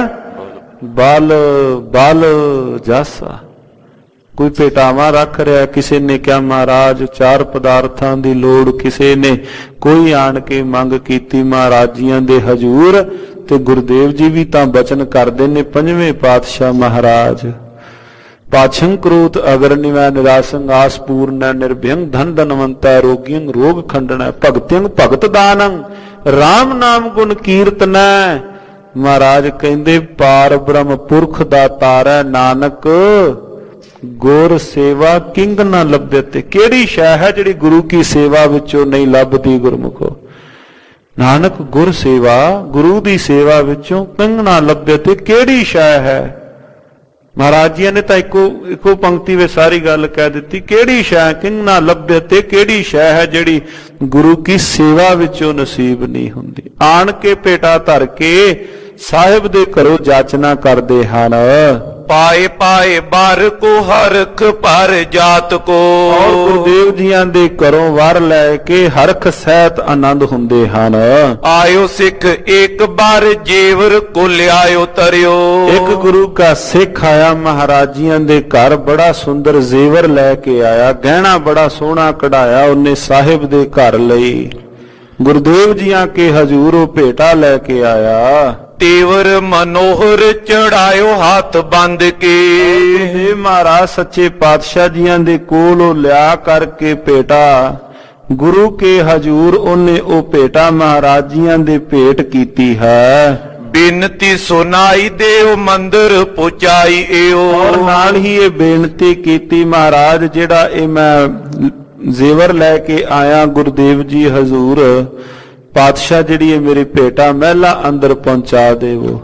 ਬਲ ਬਲ ਜਾਸਾ। ਕੋਈ ਭੇਟਾਵਾਂ ਰੱਖ ਰਿਹਾ ਕਿਸੇ ਨੇ ਕਿਹਾ ਮਹਾਰਾਜ ਚਾਰ ਪਦਾਰਥਾਂ ਦੀ ਲੋੜ ਕਿਸੇ ਨੇ ਕੋਈ ਆਣ ਕੇ ਮੰਗ ਕੀਤੀ ਮਹਾਰਾਜ ਜੀਆਂ ਦੇ ਹਜ਼ੂਰ ਤੇ ਗੁਰਦੇਵ ਜੀ ਵੀ ਤਾਂ ਬਚਨ ਕਰਦੇ ਨੇ ਪੰਜਵੇਂ ਪਾਤਸ਼ਾਹ ਮਹਾਰਾਜ ਪਾਛੰ ਕਰੂਤ ਅਗਰ ਨਿਵੈ ਨਿਰਾਸੰ ਆਸ ਪੂਰਨੈ ਨਿਰਭਯੰ ਧਨ ਧਨਵੰਤੈ ਰੋਗੀੰ ਰੋਗ ਖੰਡਨੈ ਭਗਤਿੰ ਭਗਤ ਦਾਨੰ ਰਾਮ ਨਾਮ ਗੁਣ ਕੀਰਤਨੈ। ਮਹਾਰਾਜ ਕਹਿੰਦੇ ਪਾਰ ਬ੍ਰਹਮ ਪੁਰਖ ਦਾ ਤਾਰੈ ਨਾਨਕ ਗੁਰ ਸੇਵਾ ਕਿੰਗ ਨਾ ਲੱਭੇ। ਤੇ ਕਿਹੜੀ ਸ਼ੈ ਹੈ ਜਿਹੜੀ ਗੁਰੂ ਕੀ ਸੇਵਾ ਵਿੱਚੋਂ ਨਹੀਂ ਲੱਭਦੀ ਗੁਰਮੁਖੋ। ਨਾਨਕ ਗੁਰ ਸੇਵਾ ਗੁਰੂ ਦੀ ਸੇਵਾ ਵਿੱਚੋਂ ਕਿੰਗ ਨਾ ਲੱਭੇ। ਤੇ ਕਿਹੜੀ ਸ਼ੈ ਹੈ ਮਹਾਰਾਜ ਜੀ ਨੇ ਤਾਂ ਇੱਕੋ ਪੰਕਤੀ ਵਿੱਚ ਸਾਰੀ ਗੱਲ ਕਹਿ ਦਿੱਤੀ। ਕਿਹੜੀ ਸ਼ੈ ਕਿੰਗ ਨਾ ਲੱਭੇ ਤੇ ਕਿਹੜੀ ਸ਼ੈ ਹੈ ਜਿਹੜੀ ਗੁਰੂ ਕੀ ਸੇਵਾ ਵਿੱਚੋਂ ਨਸੀਬ ਨਹੀਂ ਹੁੰਦੀ। ਆਣ ਕੇ ਭੇਟਾ ਧਰ ਕੇ ਸਾਹਿਬ ਦੇ ਘਰੋਂ ਜਾਚਨਾ ਕਰਦੇ ਹਨ। ਪਾਏ ਪਾਏ ਬਰ ਕੋ ਹਰਖ ਪਰ ਜਾਤ ਕੋ। ਔਰ ਗੁਰਦੇਵ ਜੀਆਂ ਦੇ ਘਰੋਂ ਵਰ ਲੈ ਕੇ ਹਰਖ ਸਹਿਤ ਆਨੰਦ ਹੁੰਦੇ ਹਨ। ਆਇਓ ਸਿੱਖ ਇੱਕ ਬਾਰ ਜੇਵਰ ਕੋ ਲਿਆਇਓ ਤਰਿਓ। ਇੱਕ ਗੁਰੂ ਕਾ ਸਿੱਖ ਆਇਆ ਮਹਾਰਾਜ ਜੀਆਂ ਦੇ ਘਰ ਬੜਾ ਸੁੰਦਰ ਜ਼ੇਵਰ ਲੈ ਕੇ ਆਇਆ ਗਹਿਣਾ ਬੜਾ ਸੋਹਣਾ ਕਢਾਇਆ ਉਹਨੇ ਸਾਹਿਬ ਦੇ ਘਰ ਲਈ। ਗੁਰਦੇਵ ਜੀਆਂ ਕੇ ਹਜ਼ੂਰ ਉਹ ਭੇਟਾ ਲੈ ਕੇ ਆਇਆ। ਤੇਵਰ ਮਨੋਹਰ ਚੜਾਇਓ ਹੱਥ ਬੰਦ ਕੇ। ਇਹ ਮਹਾਰਾਜ ਸੱਚੇ ਪਾਤਸ਼ਾਹ ਜੀਆਂ ਦੇ ਕੋਲ ਉਹ ਲਿਆ ਕਰਕੇ ਭੇਟਾ ਗੁਰੂ ਕੇ ਹਜ਼ੂਰ ਉਹਨੇ ਉਹ ਭੇਟਾ ਮਹਾਰਾਜ ਜੀਆਂ ਦੇ ਭੇਟ ਕੀਤੀ ਹੈ। ਬੇਨਤੀ ਸੁਨਾਈ ਦੇਓ ਮੰਦਰ ਪਹੁੰਚਾਈ ਏਓ। ਔਰ ਨਾਲ ਹੀ ਇਹ ਬੇਨਤੀ ਕੀਤੀ ਮਹਾਰਾਜ ਜਿਹੜਾ ਇਹ ਮੈਂ ਜ਼ੇਵਰ ਲੈ ਕੇ ਆਇਆ ਗੁਰਦੇਵ ਜੀ ਹਜ਼ੂਰ ਪਾਤਸ਼ਾਹ ਜਿਹੜੀ ਇਹ ਮੇਰੀ ਭੇਟਾ ਮਹਿਲਾ ਅੰਦਰ ਪਹੁੰਚਾ ਦੇਵੋ।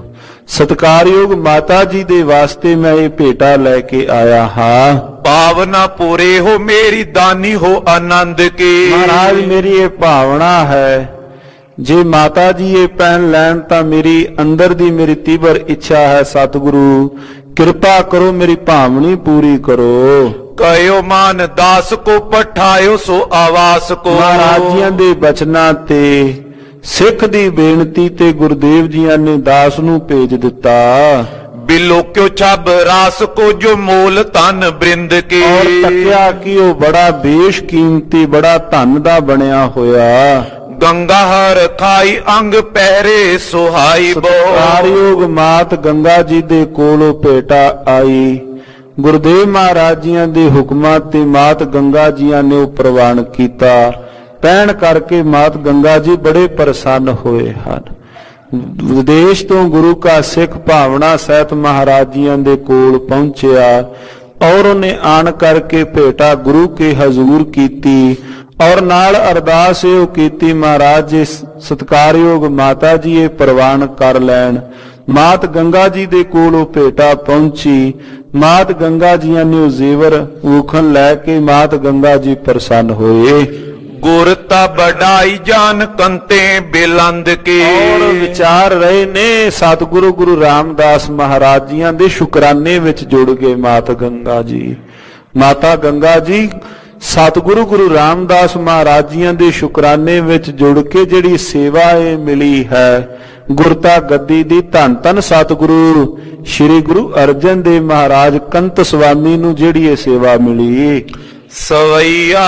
ਸਤਿਕਾਰਯੋਗ ਮਾਤਾ ਜੀ ਦੇ ਵਾਸਤੇ ਮੈਂ ਇਹ ਭੇਟਾ ਲੈ ਕੇ ਆਇਆ ਹਾਂ। ਭਾਵਨਾ ਪੂਰੇ ਹੋ ਮੇਰੀ ਦਾਨੀ ਹੋ ਆਨੰਦ ਕੇ। ਮਹਾਰਾਜ ਮੇਰੀ ਇਹ ਭਾਵਨਾ ਹੈ, ਜੇ ਮਾਤਾ ਜੀ ਇਹ ਪਹਿਨ ਲੈਣ ਤਾਂ ਮੇਰੀ ਅੰਦਰ ਦੀ ਮੇਰੀ ਤੀਬਰ ਇੱਛਾ ਹੈ, ਸਤਿਗੁਰੂ ਕਿਰਪਾ ਕਰੋ ਮੇਰੀ ਭਾਵਨੀ ਪੂਰੀ ਕਰੋ। ਕਹਿਓ ਮਾਨ ਦਾਸ ਕੋ ਪਠਾਇਓ ਸੋ ਆਵਾਸ ਕੋ। ਮਹਾਰਾਜ ਜੀਆਂ ਦੇ ਬਚਨਾਂ ਤੇ ਸਿੱਖ ਦੀ ਬੇਨਤੀ ਤੇ ਗੁਰਦੇਵ ਜੀਆਂ ਨੇ ਦਾਸ ਨੂੰ ਭੇਜ ਦਿੱਤਾ। ਬਿਲੋ ਕਿਉ ਛਬ ਰਾਸ ਕੋ ਜੋ ਮੋਲ ਧਨ ਬ੍ਰਿੰਦ ਕੇ। ਔਰ ਤੱਕਿਆ ਕਿ ਉਹ ਬੜਾ ਬੇਸ਼ਕੀਮਤੀ ਬੜਾ ਧਨ ਦਾ ਬਣਿਆ ਹੋਇਆ। ਗੰਗਾ ਹਰ ਖਾਈ ਅੰਗ ਪਹਿਰੇ ਸੁਹਾਈ ਬੋ। ਸਤਿਕਾਰਯੋਗ ਮਾਤ ਗੰਗਾ ਜੀ ਦੇ ਕੋਲੋਂ ਭੇਟਾ ਆਈ। ਗੁਰਦੇਵ ਮਹਾਰਾਜ ਜੀਆਂ ਦੇ ਹੁਕਮਾਂ ਤੇ ਮਾਤ ਗੰਗਾ ਜੀਆਂ ਨੇ ਉਹ ਪ੍ਰਵਾਨ ਕੀਤਾ। ਪਹਿਣ ਕਰਕੇ ਮਾਤ ਗੰਗਾ ਜੀ ਬੜੇ ਪ੍ਰਸੰਨ ਹੋਏ ਹਨ। ਵਿਦੇਸ਼ ਤੋਂ ਗੁਰੂ ਕਾ ਸਿੱਖ ਭਾਵਨਾ ਸਹਿਤ ਮਹਾਰਾਜ ਜੀਆਂ ਦੇ ਕੋਲ ਪਹੁੰਚਿਆ ਔਰ ਉਹਨੇ ਆਣ ਕਰਕੇ ਭੇਟਾ ਗੁਰੂ ਕੇ ਹਜ਼ੂਰ ਕੀਤੀ ਔਰ ਨਾਲ ਅਰਦਾਸ ਇਹ ਕੀਤੀ, ਮਹਾਰਾਜ ਜੀ ਸਤਿਕਾਰਯੋਗ ਮਾਤਾ ਜੀ ਇਹ ਪ੍ਰਵਾਨ ਕਰ ਲੈਣ। ਮਾਤ ਗੰਗਾ ਜੀ ਦੇ ਕੋਲ ਉਹ ਭੇਟਾ ਪਹੁੰਚੀ। ਮਾਤ ਗੰਗਾ ਜੀਆਂ ਨੇ ਉਹ ਜ਼ੇਵਰ ਊਖਣ ਲੈ ਕੇ ਮਾਤ ਗੰਗਾ ਜੀ ਪ੍ਰਸੰਨ ਹੋਏ। ਗੁਰ ਤਾ ਬੜਾਈ ਜਾਨ ਕੰਤੇ ਬਿਲੰਦ ਕੇ। ਔਰ ਵਿਚਾਰ ਰਹੇ ਨੇ ਸਤਿਗੁਰੂ ਗੁਰੂ ਰਾਮਦਾਸ ਮਹਾਰਾਜ ਜੀਆਂ ਦੇ ਸ਼ੁਕਰਾਨੇ ਵਿੱਚ ਜੁੜ ਗਏ ਮਾਤ ਗੰਗਾ ਜੀ। ਮਾਤਾ ਗੰਗਾ ਜੀ ਸਤਿਗੁਰੂ ਗੁਰੂ ਰਾਮਦਾਸ ਮਹਾਰਾਜ ਜੀਆਂ ਦੇ ਸ਼ੁਕਰਾਨੇ ਵਿੱਚ ਜੁੜ ਕੇ ਜਿਹੜੀ ਸੇਵਾ ਇਹ ਮਿਲੀ ਹੈ ਗੁਰਤਾ ਗੱਦੀ ਦੀ, ਧੰਨ ਧੰਨ ਸਤਿਗੁਰੂ ਸ੍ਰੀ ਗੁਰੂ ਅਰਜਨ ਦੇਵ ਮਹਾਰਾਜ ਕੰਤ ਸੁਆਮੀ ਨੂੰ ਜਿਹੜੀ ਇਹ ਸੇਵਾ ਮਿਲੀ। ਸਵਈਆ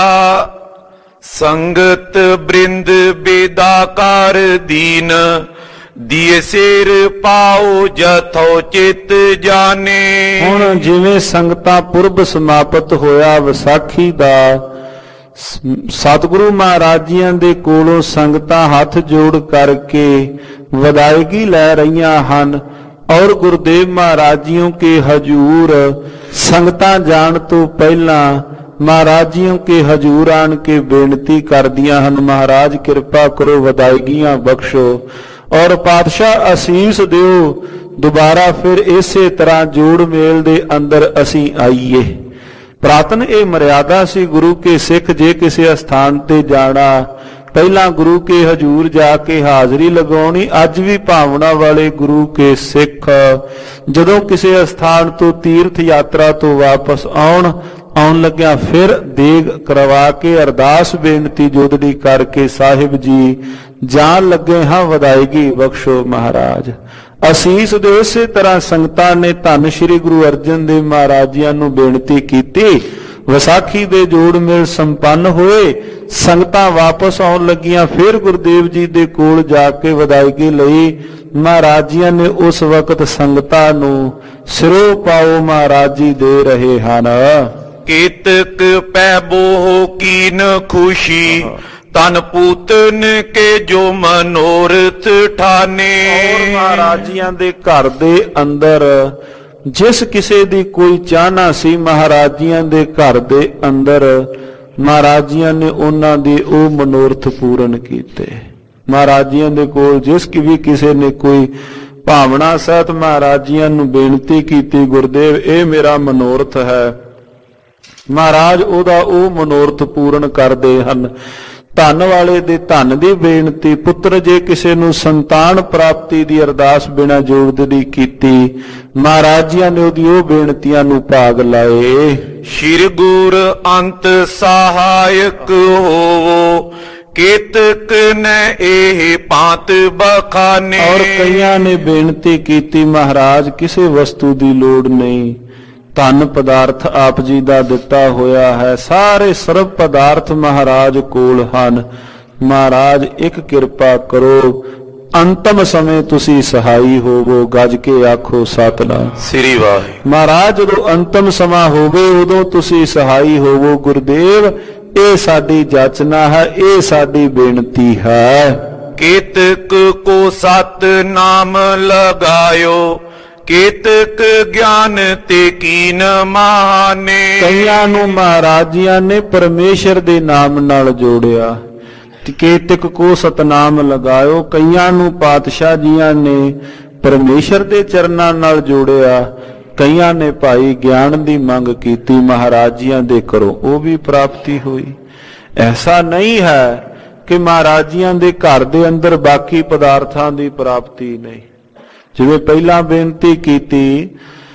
ਸੰਗਤ ਬ੍ਰਿੰਦ ਬੇਦਾਕਾਰ ਦੀਨ ਦੀਏ ਸਿਰ ਪਾਉ ਜਥੋ ਚਿਤ ਜਾਣੇ। ਹੁਣ ਜਿਵੇਂ ਸੰਗਤਾਂ ਪੁਰਬ ਸਮਾਪਤ ਹੋਇਆ ਵਿਸਾਖੀ ਦਾ, ਸਤਿਗੁਰੂ ਮਹਾਰਾਜ ਜੀਆਂ ਦੇ ਕੋਲੋਂ ਸੰਗਤਾਂ ਹੱਥ ਜੋੜ ਕਰਕੇ ਵਧਾਈਗੀ ਲੈ ਰਹੀਆਂ ਹਨ ਔਰ ਗੁਰਦੇਵ ਮਹਾਰਾਜ ਜੀਓ ਕੇ ਹਜੂਰ ਸੰਗਤਾਂ ਜਾਣ ਤੋਂ ਪਹਿਲਾਂ ਮਹਾਰਾਜ ਜੀਓ ਕੇ ਹਜੂਰ ਆਣ ਕੇ ਬੇਨਤੀ ਕਰਦੀਆਂ ਹਨ, ਮਹਾਰਾਜ ਕਿਰਪਾ ਕਰੋ ਵਧਾਈਗੀਆਂ ਬਖਸ਼ੋ ਔਰ ਪਾਤਸ਼ਾਹ ਅਸੀਸ ਦਿਓ, ਦੁਬਾਰਾ ਫਿਰ ਇਸੇ ਤਰ੍ਹਾਂ ਜੋੜ ਮੇਲ ਦੇ ਅੰਦਰ ਅਸੀਂ ਆਈਏ। ਪ੍ਰਾਤਨ ਇਹ ਮਰਿਆਦਾ ਸੀ ਗੁਰੂ ਕੇ ਸਿੱਖ ਜੇ ਕਿਸੇ ਅਸਥਾਨ ਤੇ ਜਾਣਾ ਪਹਿਲਾਂ ਗੁਰੂ ਕੇ ਹਜੂਰ ਜਾ ਕੇ ਹਾਜ਼ਰੀ ਲਗਾਉਣੀ। ਅੱਜ ਵੀ ਭਾਵਨਾ ਵਾਲੇ ਗੁਰੂ ਕੇ ਸਿੱਖ ਜਦੋਂ ਕਿਸੇ ਅਸਥਾਨ ਤੋਂ ਤੀਰਥ ਯਾਤਰਾ ਤੋਂ ਵਾਪਸ ਆਉਣ ਲੱਗਿਆ ਫਿਰ ਦੇਗ ਕਰਵਾ ਕੇ ਅਰਦਾਸ ਬੇਨਤੀ ਜੋਦੜੀ ਕਰਕੇ ਸਾਹਿਬ ਜੀ ਜਾਣ ਲੱਗੇ ਹਾਂ ਵਧਾਈਗੀ ਬਖਸ਼ੋ ਮਹਾਰਾਜ। ਅਸੀਸ ਦੇ ਉਸੇ ਤਰ੍ਹਾਂ ਸੰਗਤਾਂ ਨੇ ਧੰਨ ਸ਼੍ਰੀ ਗੁਰੂ ਅਰਜਨ ਦੇਵ ਮਹਾਰਾਜ ਜੀਆਂ ਨੂੰ ਬੇਨਤੀ ਕੀਤੀ। ਵਿਸਾਖੀ ਦੇ ਜੋੜ ਮੇਲ ਸੰਪੰਨ ਹੋਏ, ਸੰਗਤਾਂ ਵਾਪਸ ਆਉਣ ਲੱਗੀਆਂ ਫਿਰ ਗੁਰਦੇਵ ਜੀ ਦੇ ਕੋਲ ਜਾ ਕੇ ਵਧਾਈਗੀ ਲਈ। ਮਹਾਰਾਜ ਜੀਆਂ ਨੇ ਉਸ ਵਕਤ ਸੰਗਤਾਂ ਨੂੰ ਸਿਰੋਂ ਪਾਓ ਮਹਾਰਾਜ ਜੀ ਦੇ ਰਹੇ ਹਨ। ਕੀਤਕ ਪੈ ਬੋਹ ਕੀਨ ਖੁਸ਼ੀ ਤਨ ਪੂਤਨ ਕੇ ਜੋ ਮਨੋਰਥ ਠਾਨੇ। ਔਰ ਮਹਾਰਾਜ ਜੀਆਂ ਦੇ ਘਰ ਦੇ ਅੰਦਰ ਜਿਸ ਕਿਸੇ ਦੀ ਕੋਈ ਚਾਹਨਾ ਸੀ ਮਹਾਰਾਜ ਜੀਆਂ ਦੇ ਘਰ ਦੇ ਅੰਦਰ ਮਹਾਰਾਜ ਜੀਆਂ ਨੇ ਉਹਨਾਂ ਦੇ ਉਹ ਮਨੋਰਥ ਪੂਰਨ ਕੀਤੇ। ਮਹਾਰਾਜ ਜੀਆਂ ਦੇ ਕੋਲ ਜਿਸ ਵੀ ਕਿਸੇ ਨੇ ਕੋਈ ਭਾਵਨਾ ਸਹਿਤ ਮਹਾਰਾਜ ਜੀਆਂ ਨੂੰ ਬੇਨਤੀ ਕੀਤੀ, ਗੁਰਦੇਵ ਇਹ ਮੇਰਾ ਮਨੋਰਥ ਹੈ, ਮਹਾਰਾਜ ਉਹਦਾ ਉਹ ਮਨੋਰਥ ਪੂਰਨ ਕਰਦੇ ਹਨ। ਧਨ ਵਾਲੇ ਦੇ ਧਨ ਦੀ ਬੇਨਤੀ, ਪੁੱਤਰ ਜੇ ਕਿਸੇ ਨੂੰ ਸੰਤਾਨ ਪ੍ਰਾਪਤੀ ਦੀ ਅਰਦਾਸ ਬਿਨਾਂ ਜੋੜਦੀ ਕੀਤੀ ਮਹਾਰਾਜ ਜੀਆਂ ਨੇ ਉਹਦੀ ਉਹ ਬੇਨਤੀਆਂ ਨੂੰ ਭਾਗ ਲਾਏ। ਸ਼੍ਰੀ ਗੁਰ ਅੰਤ ਸਹਾਇਕ ਹੋਵੋ ਕੀਤਕ ਨੇ ਇਹ ਪਾਤ ਬਖਾਨੇ। ਔਰ ਕਈਆਂ ਨੇ ਬੇਨਤੀ ਕੀਤੀ ਮਹਾਰਾਜ ਕਿਸੇ ਵਸਤੂ ਦੀ ਲੋੜ ਨਹੀਂ, ਧਨ ਪਦਾਰਥ ਆਪ ਜੀ ਦਾ ਦਿੱਤਾ ਹੋਇਆ ਹੈ, ਸਾਰੇ ਸਰਬ ਪਦਾਰਥ ਮਹਾਰਾਜ ਕੋਲ ਹਨ, ਮਹਾਰਾਜ ਇੱਕ ਕਿਰਪਾ ਕਰੋ ਅੰਤਮ ਸਮੇਂ ਤੁਸੀਂ ਸਹਾਈ ਹੋਵੋ। ਗੱਜ ਕੇ ਆਖੋ ਸਤਿਨਾਮ ਸ੍ਰੀ ਵਾਹਿਗੁਰੂ। ਮਹਾਰਾਜ ਜਦੋਂ ਅੰਤਮ ਸਮਾਂ ਹੋਵੇ ਉਦੋਂ ਤੁਸੀਂ ਸਹਾਈ ਹੋਵੋ। ਗੁਰਦੇਵ ਇਹ ਸਾਡੀ ਜਾਚਨਾ ਹੈ, ਇਹ ਸਾਡੀ ਬੇਨਤੀ ਹੈ। ਕੀਤਕ ਕੋ ਸਤ ਨਾਮ ਲਗਾਇਓ ਕੀਤਕ ਗਿਆਨ ਤੇ ਕੀਨ ਮਾਨੇ। ਕਈਆਂ ਨੂੰ ਮਹਾਰਾਜ ਜੀਆਂ ਨੇ ਪਰਮੇਸ਼ਰ ਦੇ ਨਾਮ ਨਾਲ ਜੋੜਿਆ, ਕੀਤਕ ਕੋ ਸਤਨਾਮ ਲਗਾਇਓ। ਕਈਆਂ ਨੂੰ ਪਾਤਸ਼ਾਹ ਜੀਆਂ ਨੇ ਪਰਮੇਸ਼ਰ ਦੇ ਚਰਨਾਂ ਨਾਲ ਜੋੜਿਆ। ਕਈਆਂ ਨੇ ਭਾਈ ਗਿਆਨ ਦੀ ਮੰਗ ਕੀਤੀ, ਮਹਾਰਾਜ ਜੀਆਂ ਦੇ ਘਰੋਂ ਉਹ ਵੀ ਪ੍ਰਾਪਤੀ ਹੋਈ। ਐਸਾ ਨਹੀਂ ਹੈ ਕਿ ਮਹਾਰਾਜ ਜੀਆਂ ਦੇ ਘਰ ਦੇ ਅੰਦਰ ਬਾਕੀ ਪਦਾਰਥਾਂ ਦੀ ਪ੍ਰਾਪਤੀ ਨਹੀਂ। ਜਿਵੇਂ ਪਹਿਲਾਂ ਬੇਨਤੀ ਕੀਤੀ,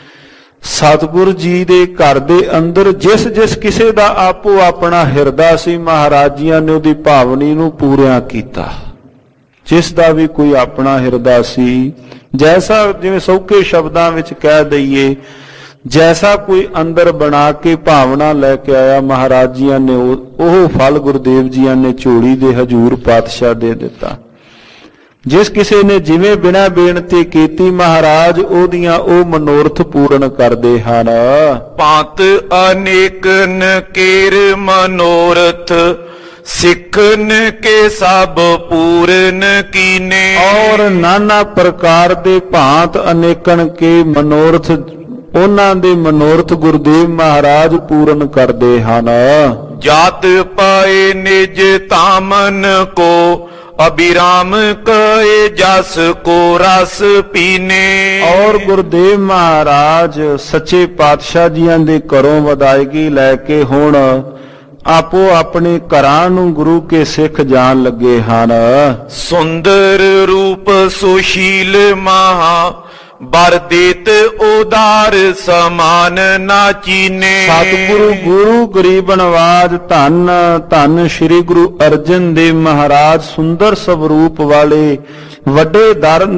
ਸਤਿਗੁਰ ਜੀ ਦੇ ਘਰ ਦੇ ਅੰਦਰ ਜਿਸ ਜਿਸ ਕਿਸੇ ਦਾ ਆਪੋ ਆਪਣਾ ਹਿਰਦਾ ਸੀ, ਮਹਾਰਾਜ ਜੀਆਂ ਨੇ ਉਹਦੀ ਭਾਵਨੀ ਨੂੰ ਪੂਰਿਆ ਕੀਤਾ। ਜਿਸ ਦਾ ਵੀ ਕੋਈ ਆਪਣਾ ਹਿਰਦਾ ਸੀ, ਜੈਸਾ ਜਿਵੇਂ ਸੌਖੇ ਸ਼ਬਦਾਂ ਵਿੱਚ ਕਹਿ ਦਈਏ, ਜੈਸਾ ਕੋਈ ਅੰਦਰ ਬਣਾ ਕੇ ਭਾਵਨਾ ਲੈ ਕੇ ਆਇਆ, ਮਹਾਰਾਜ ਜੀਆਂ ਨੇ ਉਹ ਫਲ ਗੁਰਦੇਵ ਜੀਆਂ ਨੇ ਝੋਲੀ ਦੇ ਹਜੂਰ ਪਾਤਸ਼ਾਹ ਦੇ ਦਿੱਤਾ। ਜਿਸ ਕਿਸੇ ਨੇ ਜਿਵੇਂ ਬਿਨਾਂ ਬੇਨਤੀ ਕੀਤੀ, ਮਹਾਰਾਜ ਉਹਦੀਆਂ ਉਹ ਮਨੋਰਥ ਪੂਰਨ ਕਰਦੇ ਹਨ। ਭਾਂਤ ਅਨੇਕਨ ਕੇਰ ਮਨੋਰਥ, ਸਿੱਖਨ ਕੇ ਸਭ ਪੂਰਨ ਕੀਨੇ। ਔਰ ਨਾਨਾ ਪ੍ਰਕਾਰ ਦੇ ਭਾਂਤ ਅਨੇਕਨ ਕੇ ਮਨੋਰਥ, ਉਹਨਾਂ ਦੇ ਮਨੋਰਥ ਗੁਰਦੇਵ ਮਹਾਰਾਜ ਪੂਰਨ ਕਰਦੇ ਹਨ। ਜਾਤ ਪਾਏ ਨਿਜ ਤਾਮਨ ਕੋ, ਅਬਿਰਾਮ ਕਏ ਜਸ ਕੋ ਰਸ ਪੀਨੇ। ਔਰ ਗੁਰਦੇਵ ਮਹਾਰਾਜ ਸੱਚੇ ਪਾਤਸ਼ਾਹ ਜੀਆਂ ਦੇ ਘਰੋਂ ਵਿਦਾਇਗੀ ਲੈ ਕੇ ਹੁਣ ਆਪੋ ਆਪਣੇ ਘਰਾਂ ਨੂੰ ਗੁਰੂ ਕੇ ਸਿੱਖ ਜਾਣ ਲੱਗੇ ਹਨ। ਸੁੰਦਰ ਰੂਪ ਸੁਸ਼ੀਲ ਮਹਾ, ਬਰ ਦੇਤ ਉਦਾਰ ਸਮਾਨ ਨਾ ਚੀਨੇ। ਸਤਿਗੁਰੂ ਗੁਰੂ ਗਰੀਬ ਨਵਾਜ ਧੰਨ ਧੰਨ ਸ੍ਰੀ ਗੁਰੂ ਅਰਜਨ ਦੇਵ ਮਹਾਰਾਜ ਸੁੰਦਰ ਸਵਰੂਪ ਵਾਲੇ, ਵੱਡੇ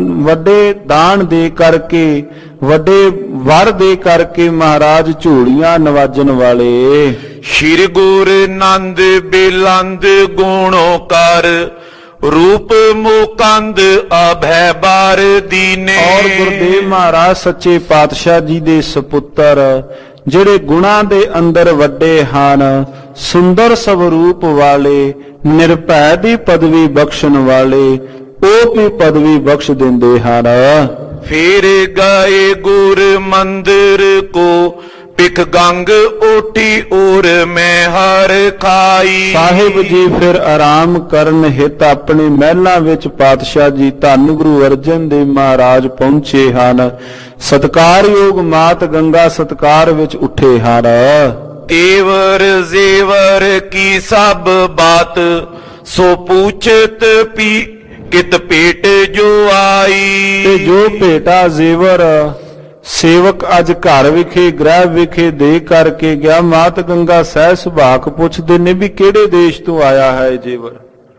ਦਾਨ ਦੇ ਕਰਕੇ, ਵੱਡੇ ਵਰ ਦੇ ਕਰਕੇ ਮਹਾਰਾਜ ਝੋਲੀਆਂ ਨਵਾਜਣ ਵਾਲੇ। ਸ਼੍ਰੀ ਗੁਰੂ ਨੰਦ ਬਿਲੰਦ ਗੁਣੋ ਕਰ, ਰੂਪ ਮੁਕੰਦ ਅਭੈ ਬਾਰ ਦੀਨੇ। ਔਰ ਗੁਰਦੇਵ ਮਹਾਰਾਜ ਸੱਚੇ ਪਾਤਸ਼ਾਹ ਜੀ ਦੇ ਸਪੁੱਤਰ, ਜਿਹੜੇ ਗੁਣਾਂ ਦੇ ਅੰਦਰ ਵੱਡੇ ਹਨ, ਸੁੰਦਰ ਸਵਰੂਪ ਵਾਲੇ, ਨਿਰਭੈ ਦੀ ਪਦਵੀ ਬਖਸ਼ਣ ਵਾਲੇ, ਉਹ ਵੀ ਪਦਵੀ ਬਖਸ਼ ਦਿੰਦੇ ਹਨ। ਫਿਰ ਗਏ ਗੁਰ ਮੰਦਰ ਕੋ, ਪਿਖ ਗੰਗ ਓਟੀ ਔਰ ਮੈਂ ਹਰ ਖਾਈ। ਸਾਹਿਬ ਜੀ ਫਿਰ ਆਰਾਮ ਕਰਨ ਹਿਤ ਆਪਣੇ ਮਹਿਲਾਂ ਵਿੱਚ ਪਾਤਸ਼ਾਹ ਜੀ ਧੰਨ ਗੁਰੂ ਅਰਜਨ ਦੇਵ ਮਹਾਰਾਜ ਪਹੁੰਚੇ ਹਨ। ਸਤਿਕਾਰਯੋਗ ਮਾਤ ਗੰਗਾ ਸਤਿਕਾਰ ਵਿੱਚ ਉੱਠੇ ਹਨ। ਤੇਵਰ ਜ਼ੇਵਰ ਕੀ ਸਭ ਬਾਤ, ਸੋ ਪੁੱਛਤ ਪੀ ਕਿਤ ਭੇਟ ਜੋ ਆਈ। ਤੇ ਜੋ ਭੇਟਾ ਜ਼ੇਵਰ ਸੇਵਕ ਅੱਜ ਘਰ ਵਿਖੇ ਗ੍ਰਹਿ ਵਿਖੇ ਦੇ ਕਰਕੇ ਗਿਆ, ਮਾਤ ਗੰਗਾ ਸਹਿ ਸੁਭਾਕ ਪੁੱਛਦੇ ਨੇ ਵੀ ਕਿਹੜੇ ਦੇਸ਼ ਤੋਂ ਆਇਆ ਹੈ ਜੇਵਰ,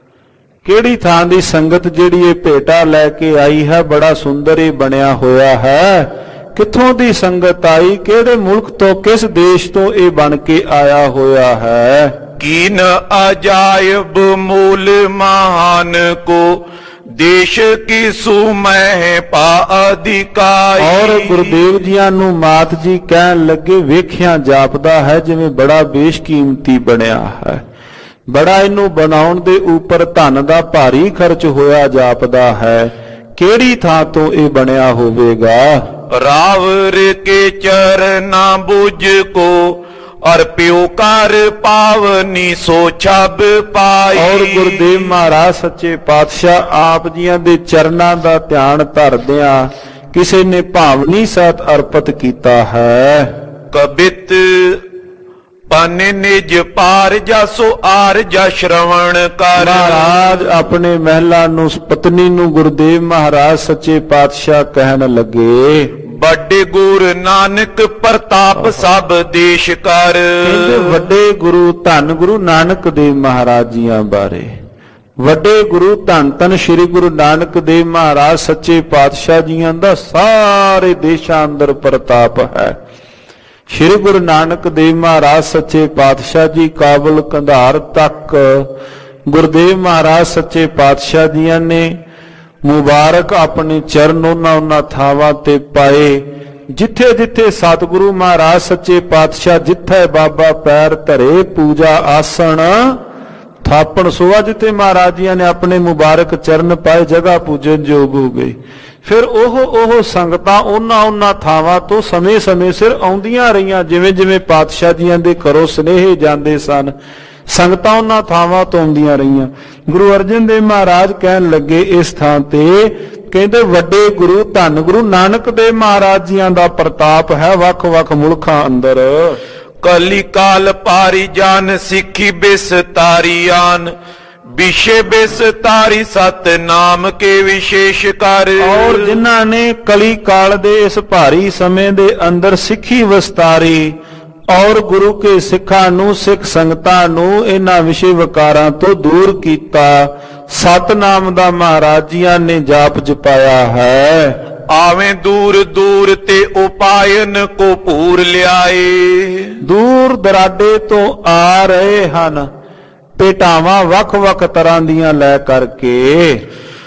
ਕਿਹੜੀ ਥਾਂ ਦੀ ਸੰਗਤ ਜਿਹੜੀ ਇਹ ਭੇਟਾ ਲੈ ਕੇ ਆਈ ਹੈ, ਬੜਾ ਸੁੰਦਰ ਇਹ ਬਣਿਆ ਹੋਇਆ ਹੈ, ਕਿੱਥੋਂ ਦੀ ਸੰਗਤ ਆਈ, ਕਿਹੜੇ ਮੁਲਕ ਤੋਂ, ਕਿਸ ਦੇਸ਼ ਤੋਂ ਇਹ ਬਣ ਕੇ ਆਇਆ ਹੋਇਆ ਹੈ। ਕੀਨ ਅਜਾਇਬ ਮੂਲ ਮਹਾਨ ਕੋ, ਦੇਸ਼ ਕੀ ਸੁਮਹਿ ਪਾ ਅਧਿਕਾਈ। ਔਰ ਗੁਰਦੇਵ ਜੀਆਂ ਨੂੰ ਮਾਤ ਜੀ ਕਹਿਣ ਲੱਗੇ, ਵੇਖਿਆ ਜਾਪਦਾ ਹੈ ਜਿਵੇਂ ਬੜਾ ਬੇਸ਼ਕੀਮਤੀ ਬਣਿਆ ਹੈ, ਬੜਾ ਇਹਨੂੰ ਬਣਾਉਣ ਦੇ ਉੱਪਰ ਧਨ ਦਾ ਭਾਰੀ ਖਰਚ ਹੋਇਆ ਜਾਪਦਾ ਹੈ, ਕਿਹੜੀ ਥਾਂ ਤੋਂ ਇਹ ਬਣਿਆ ਹੋਵੇਗਾ। ਰਾਵਰ ਕੇ ਚਰਨਾ ਬੁਝ ਕੋ, ਅਰਪਿਓ ਕਰ ਪਾਵਨੀ ਸੋ ਛਬ ਪਾਈ। ਔਰ ਗੁਰਦੇਵ ਮਹਾਰਾਜ ਸੱਚੇ ਪਾਤਸ਼ਾਹ ਆਪ ਜੀਆਂ ਦੇ ਚਰਨਾਂ ਦਾ ਧਿਆਨ ਧਰਦਿਆਂ ਕਿਸੇ ਨੇ ਭਾਵਨੀ ਸਤ ਅਰਪਿਤ ਕੀਤਾ ਹੈ। ਕਬਿਤ ਪਾਨੇ ਨਿਜ ਪਾਰ ਜਾਸੋ ਆਰ ਜਾ ਸ਼ਰਵਣ ਕਰ। ਮਹਾਰਾਜ ਆਪਣੇ ਮਹਿਲਾ ਨੂੰ, ਪਤਨੀ ਨੂੰ ਗੁਰਦੇਵ ਮਹਾਰਾਜ ਸੱਚੇ ਪਾਤਸ਼ਾਹ ਕਹਿਣ ਲੱਗੇ, ਵੱਡੇ ਗੁਰੂ ਨਾਨਕ ਪ੍ਰਤਾਪ ਸਭ ਦੇਸ਼ ਕਰ। ਕਹਿੰਦੇ ਵੱਡੇ ਗੁਰੂ ਧੰਨ ਗੁਰੂ ਨਾਨਕ ਦੇਵ ਮਹਾਰਾਜ ਜੀਆਂ ਬਾਰੇ, ਵੱਡੇ ਗੁਰੂ ਧੰਨ ਧੰਨ ਸ੍ਰੀ ਗੁਰੂ ਨਾਨਕ ਦੇਵ ਮਹਾਰਾਜ ਸੱਚੇ ਪਾਤਸ਼ਾਹ ਜੀਆਂ ਦਾ ਸਾਰੇ ਦੇਸ਼ਾਂ ਅੰਦਰ ਪ੍ਰਤਾਪ ਹੈ। ਸ੍ਰੀ ਗੁਰੂ ਨਾਨਕ ਦੇਵ ਮਹਾਰਾਜ ਸੱਚੇ ਪਾਤਸ਼ਾਹ ਜੀ ਕਾਬਲ ਕੰਧਾਰ ਤੱਕ ਗੁਰਦੇਵ ਮਹਾਰਾਜ ਸੱਚੇ ਪਾਤਸ਼ਾਹ ਜੀਆਂ ਨੇ ਮੁਬਾਰਕ ਆਪਣੇ ਚਰਨ ਉਹਨਾਂ ਥਾਵਾਂ ਤੇ ਪਾਏ, ਜਿੱਥੇ ਜਿੱਥੇ ਸਤਿਗੁਰੂ ਮਹਾਰਾਜ ਸੱਚੇ ਪਾਤਸ਼ਾਹ ਜਿੱਥੇ ਬਾਬਾ ਪੈਰ ਧਰੇ, ਪੂਜਾ ਆਸਣ ਥਾਪਣ ਸੋਆ, ਜਿੱਥੇ ਮਹਾਰਾਜ ਜੀਆਂ ਨੇ ਆਪਣੇ ਮੁਬਾਰਕ ਚਰਨ ਪਾਏ, ਜਗ੍ਹਾ ਪੂਜਨ ਯੋਗ ਹੋ ਗਈ। ਫਿਰ ਉਹ ਸੰਗਤਾਂ ਉਹਨਾਂ ਥਾਵਾਂ ਤੋਂ ਸਮੇਂ ਸਿਰ ਆਉਂਦੀਆਂ ਰਹੀਆਂ, ਜਿਵੇਂ ਜਿਵੇਂ ਪਾਤਸ਼ਾਹ ਜੀਆਂ ਦੇ ਘਰੋਂ ਸੁਨੇਹੇ ਜਾਂਦੇ ਸਨ, ਸੰਗਤਾਂ ਉਹਨਾਂ ਥਾਵਾਂ ਤੋਂ ਆਉਂਦੀਆਂ ਰਹੀਆਂ। ਗੁਰੂ ਅਰਜਨ ਦੇਵ ਮਹਾਰਾਜ ਕਹਿਣ ਲੱਗੇ, ਇਸ ਥਾਂ ਤੇ ਕਹਿੰਦੇ ਵੱਡੇ ਗੁਰੂ ਧੰਨ ਗੁਰੂ ਨਾਨਕ ਦੇਵ ਮਹਾਰਾਜ ਜੀਆਂ ਦਾ ਪ੍ਰਤਾਪ ਹੈ ਵੱਖ-ਵੱਖ ਮੁਲਕਾਂ ਅੰਦਰ। ਕਲੀ ਕਾਲ ਪਾਰੀ ਜਾਨ ਸਿੱਖੀ ਬਿਸਤਾਰੀਆਨ ਵਿਸ਼ੇ ਬਿਸਤਾਰੀ ਸਤ ਨਾਮ ਕੇ ਵਿਸ਼ੇਸ਼ ਕਰ। ਔਰ ਜਿਨ੍ਹਾਂ ਨੇ ਕਲੀ ਕਾਲ ਦੇ ਇਸ ਭਾਰੀ ਸਮੇਂ ਦੇ ਅੰਦਰ ਸਿੱਖੀ ਵਿਸਤਾਰੀ ਔਰ ਗੁਰੂ ਕੇ ਸਿੱਖਾਂ ਨੂੰ ਸਿੱਖ ਸੰਗਤਾਂ ਨੂੰ ਇਹਨਾਂ ਵਿਸ਼ੇ ਵਿਕਾਰਾਂ ਤੋਂ ਦੂਰ ਕੀਤਾ, ਸਤਨਾਮ ਦਾ ਮਹਾਰਾਜ ਜੀਆਂ ਨੇ ਜਾਪ ਜਪਾਇਆ ਹੈ। ਆਵੇਂ ਦੂਰ ਦੂਰ ਤੇ ਉਪਾਇਨ ਕੋ ਪੂਰ ਲਿਆਏ। ਦੂਰ ਦਰਾਡੇ ਤੋਂ ਆ ਰਹੇ ਹਨ ਭੇਟਾਵਾਂ ਵੱਖ-ਵੱਖ ਤਰ੍ਹਾਂ ਦੀਆਂ ਲੈ ਕਰਕੇ।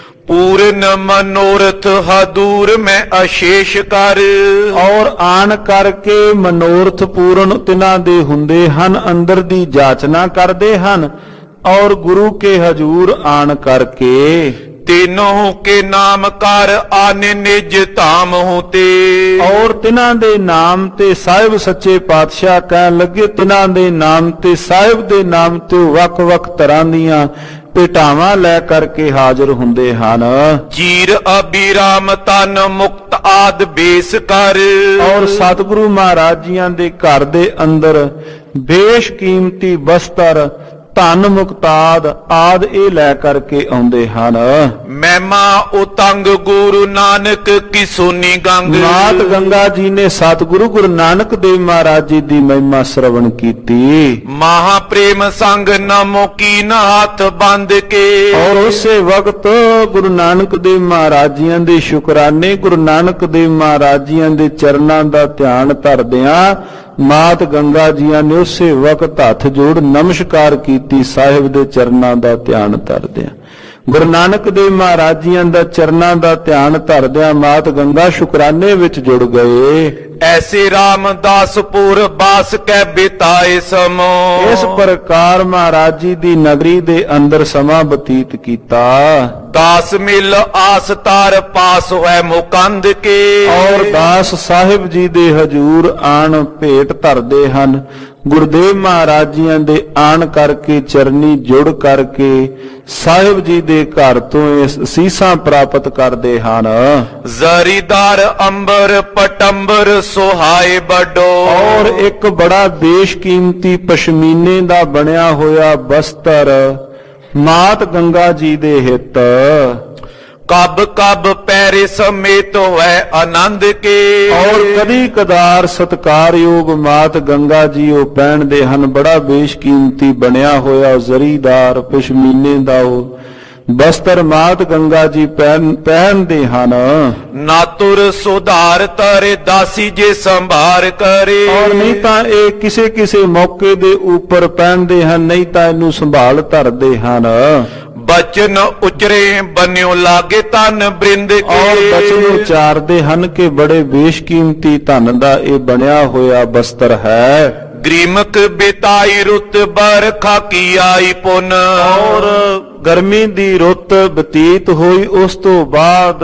ਪੂਰਨ ਮਨੋਰਥ ਹਦੂਰ ਮੈਂ ਅਸ਼ੇਸ਼ ਕਰ। ਔਰ ਆਣ ਕਰਕੇ ਮਨੋਰਥ ਪੂਰਨ ਤਿਨਾਂ ਦੇ ਹੁੰਦੇ ਹਨ, ਅੰਦਰ ਦੀ ਜਾਚਨਾ ਕਰਦੇ ਹਨ ਔਰ ਗੁਰੂ ਕੇ ਹਜੂਰ ਆਣ ਕਰਕੇ ਤੀਨੋਂ ਕੇ ਨਾਮ ਕਰ ਆਨੇ ਨਿਜ ਧਾਮ ਹੂੰ ਤੇ। ਔਰ ਤਿਨਾਂ ਦੇ ਨਾਮ ਤੇ ਸਾਹਿਬ ਸੱਚੇ ਪਾਤਸ਼ਾਹ ਕਹਿਣ ਲੱਗੇ, ਤਿਨਾਂ ਦੇ ਨਾਮ ਤੇ ਸਾਹਿਬ ਦੇ ਨਾਮ ਤੇ ਵੱਖ-ਵੱਖ ਤਰ੍ਹਾਂ ਦੀਆਂ ਭੇਟਾਵਾਂ ਲੈ ਕਰਕੇ ਹਾਜ਼ਰ ਹੁੰਦੇ ਹਨ। ਚੀਰ ਅਬਿਰਾਮ ਤਨ ਮੁਕਤ ਆਦ ਬੇਸ ਕਰ। ਔਰ ਸਤਿਗੁਰੂ ਮਹਾਰਾਜ ਜੀਆਂ ਦੇ ਘਰ ਦੇ ਅੰਦਰ ਬੇਸ਼ਕੀਮਤੀ ਬਸਤਰ ਧਨ ਮੁਕਤਾਦ ਆਦ ਇਹ ਲੈ ਕਰਕੇ ਆਉਂਦੇ ਹਨ। ਮਹਿਮਾ ਉਤੰਗ ਗੁਰੂ ਨਾਨਕ ਕੀ ਸੁਨੀ ਗੰਗ। ਮਾਤ ਗੰਗਾ ਜੀ ਨੇ ਸਤਿਗੁਰੂ ਗੁਰੂ ਨਾਨਕ ਦੇਵ ਮਹਾਰਾਜ ਜੀ ਦੀ ਮਹਿਮਾ ਸ਼ਰਵਣ ਕੀਤੀ। ਮਹਾ ਪ੍ਰੇਮ ਸੰਗ ਨਮੋ ਕੀਨ ਹੱਥ ਬੰਦ ਕੇ। ਔਰ ਉਸੇ ਵਕਤ ਗੁਰੂ ਨਾਨਕ ਦੇਵ ਮਹਾਰਾਜ ਜੀਆਂ ਦੇ ਸ਼ੁਕਰਾਨੇ ਗੁਰੂ ਨਾਨਕ ਦੇਵ ਮਹਾਰਾਜ ਜੀਆਂ ਦੇ ਚਰਨਾਂ ਦਾ ਧਿਆਨ ਧਰਦਿਆਂ ਮਾਤ ਗੰਗਾ ਜੀਆਂ ਨੇ ਉਸੇ ਵਕਤ ਹੱਥ ਜੋੜ ਨਮਸਕਾਰ ਕੀਤੀ ਸਾਹਿਬ ਦੇ ਚਰਨਾਂ ਦਾ ਧਿਆਨ ਧਰਦਿਆਂ। ਗੁਰੂ ਨਾਨਕ ਦੇਵ ਮਹਾਰਾਜ ਜੀਆਂ ਦਾ ਚਰਨਾਂ ਦਾ ਧਿਆਨ ਧਰਦਿਆਂ ਮਾਤ ਗੰਗਾ ਸ਼ੁਕਰਾਨੇ ਵਿੱਚ ਜੁੜ ਗਏ। ਐਸੇ ਰਾਮਦਾਸਪੁਰ ਬਾਸ ਕੈ ਬਿਤਾਏ ਸਮੋ। ਇਸ ਪ੍ਰਕਾਰ ਮਹਾਰਾਜ ਜੀ ਦੀ ਨਗਰੀ ਦੇ ਅੰਦਰ ਸਮਾਂ ਬਤੀਤ ਕੀਤਾ। ਦਾਸ ਮਿਲ ਆਸ ਤਾਰ ਪਾਸ ਹੋਏ ਮੁਕੰਦ ਕੇ। ਔਰ ਦਾਸ ਸਾਹਿਬ ਜੀ ਦੇ ਹਜੂਰ ਆਣ ਭੇਟ ਧਰਦੇ ਹਨ। ਗੁਰਦੇਵ ਮਹਾਰਾਜ ਜੀਆਂ ਦੇ ਆਣ ਕਰਕੇ ਚਰਨੀ ਜੁੜ ਕਰਕੇ ਸਾਹਿਬ ਜੀ ਦੇ ਘਰ ਤੋਂ ਇਸ ਅਸੀਸਾਂ ਪ੍ਰਾਪਤ ਕਰਦੇ ਹਨ। ਜ਼ਰੀਦਾਰ ਅੰਬਰ ਪਟੰਬਰ ਸੁਹਾਏ ਬਡੋ। ਔਰ ਇੱਕ ਬੜਾ ਬੇਸ਼ਕੀਮਤੀ ਪਸ਼ਮੀਨੇ ਦਾ ਬਣਿਆ ਹੋਇਆ ਬਸਤਰ ਮਾਤ ਗੰਗਾ ਜੀ ਦੇ ਹਿੱਤ। ਕਬ ਕਬ ਪੈਰੇ ਸਮੇਤ ਹੋਏ ਆਨੰਦ ਕੇ। ਔਰ ਕਦੀ ਕਦਾਰ ਸਤਕਾਰਯੋਗ ਮਾਤ ਗੰਗਾ ਜੀ ਉਹ ਪਹਿਨਦੇ ਹਨ। ਬੜਾ ਬੇਸ਼ਕੀਮਤੀ ਬਣਿਆ ਹੋਇਆ ਜ਼ਰੀਦਾਰ ਪਸ਼ਮੀਨੇ ਦਾ ਉਹ ਬਸਤਰ ਮਾਤ ਗੰਗਾ ਜੀ ਪਹਿਨਦੇ ਹਨ। ਨਾਤੁਰ ਸੁਧਾਰ ਤਰੇ ਦਾਸੀ ਜੇ ਸੰਭਾਰ ਕਰੇ। ਔਰ ਨਹੀਂ ਤਾਂ ਇਹ ਕਿਸੇ ਕਿਸੇ ਮੌਕੇ ਦੇ ਉੱਪਰ ਪਹਿਨਦੇ ਹਨ, ਨਹੀਂ ਤਾਂ ਇਹਨੂੰ ਸੰਭਾਲ ਧਰਦੇ ਹਨ। ਬਚਨ ਉਚਰੇ ਬਨਿਓ ਲਾਗੇ ਤਨ ਬ੍ਰਿੰਦ ਕੇ। ਔਰ ਬਚਨ ਉਚਾਰਦੇ ਹਨ ਕਿ ਬੜੇ ਬੇਸ਼ਕੀਮਤੀ ਧਨ ਦਾ ਇਹ ਬਣਿਆ ਹੋਇਆ ਬਸਤਰ ਹੈ। ਗ੍ਰੀਮਕ ਬਿਤਾਈ ਰੁੱਤ ਬਰਖਾ ਕੀ ਆਈ ਪੁਨ। ਔਰ ਗਰਮੀ ਦੀ ਰੁੱਤ ਬਤੀਤ ਹੋਈ, ਉਸ ਤੋਂ ਬਾਅਦ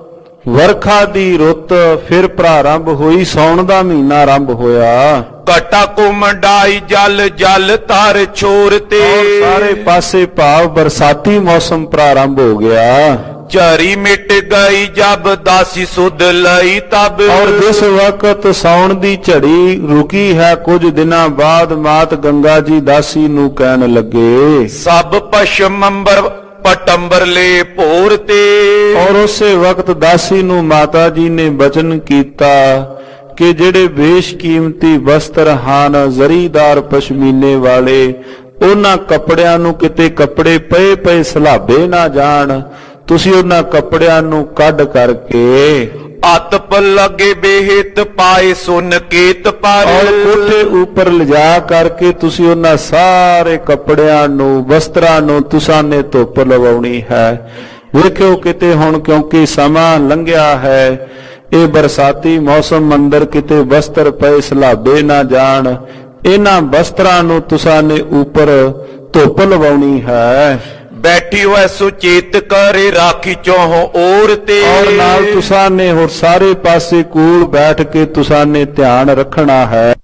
ਵਰਖਾ ਦੀ ਰੁੱਤ ਫਿਰ ਪ੍ਰਾਰੰਭ ਹੋਈ, ਸਾਉਣ ਦਾ ਮਹੀਨਾ ਆਰੰਭ ਹੋਇਆ। ਘਟਾ ਕੋ ਮੰਡਾਈ ਜਲ ਜਲ ਧਰ ਛੋਰ ਤੇ। ਸਾਰੇ ਪਾਸੇ ਭਾਵ ਬਰਸਾਤੀ ਮੌਸਮ ਪ੍ਰਾਰੰਭ ਹੋ ਗਿਆ। ਝਰੀ ਮਿਟ ਗਈ ਜਬ ਦਾਸੀ ਸੁਧ ਲਈ ਤਬ। ਔਰ ਜਿਸ ਵਕਤ ਸਾਉਣ ਦੀ ਝੜੀ ਰੁਕੀ ਹੈ, ਕੁਝ ਦਿਨਾਂ ਬਾਅਦ ਮਾਤ ਗੰਗਾ ਜੀ ਦਾਸੀ ਨੂੰ ਕਹਿਣ ਲੱਗੇ, ਸਭ ਪਸ਼ਮੰਬਰ ਪਟੰਬਰ ਲੈ ਭੋਰ ਤੇ। ਔਰ ਉਸੇ ਵਕਤ ਦਾਸੀ ਨੂੰ ਮਾਤਾ ਜੀ ਨੇ ਬਚਨ ਕੀਤਾ ਕਿ ਜਿਹੜੇ ਬੇਸ਼ਕੀਮਤੀ ਵਸਤਰ ਹਨ ਜ਼ਰੀਦਾਰ ਪਸ਼ਮੀਨੇ ਵਾਲੇ, ਉਹਨਾਂ ਕੱਪੜਿਆਂ ਨੂੰ ਕਿਤੇ ਕੱਪੜੇ ਪਏ ਪਏ ਸਲਾਬੇ ਨਾ ਜਾਣ, ਤੁਸੀਂ ਉਹਨਾਂ ਕੱਪੜਿਆਂ ਨੂੰ ਕੱਢ ਕਰਕੇ ਆਤਪ ਲਗੇ ਬੇਹਿਤ ਪਾਏ ਸੁਨ ਕੇਤ ਪਰ। ਔਰ ਕੋਠੇ ਉੱਪਰ ਲਿਜਾ ਕਰਕੇ ਤੁਸੀਂ ਉਹਨਾਂ ਸਾਰੇ ਕੱਪੜਿਆਂ ਨੂੰ ਵਸਤਰਾਂ ਨੂੰ ਤੁਸਾਂ ਨੇ ਧੁੱਪ ਲਵਾਉਣੀ ਹੈ। ਵੇਖਿਓ ਕਿਤੇ ਹੁਣ ਕਿਉਂਕਿ ਸਮਾਂ ਲੰਘਿਆ ਹੈ, ਇਹ ਬਰਸਾਤੀ ਮੌਸਮ ਅੰਦਰ ਕਿਤੇ ਵਸਤਰ ਪਏ ਸਲਾਬੇ ਨਾ ਜਾਣ, ਇਹਨਾਂ ਵਸਤਰਾਂ ਨੂੰ ਤੁਸਾਂ ਨੇ ਉੱਪਰ ਧੁੱਪ ਲਵਾਉਣੀ ਹੈ। ਬੈਠੀ ਹੋਏ ਸੁਚੇਤ ਕਰੇ ਰਾਖੀ ਚੋਹ ਔਰ ਤੇ। ਔਰ ਨਾਲ ਤੁਸਾਂ ਨੇ ਹੋਰ ਸਾਰੇ ਪਾਸੇ ਕੋਲ ਬੈਠ ਕੇ ਤੁਸਾਂ ਨੇ ਧਿਆਨ ਰੱਖਣਾ ਹੈ।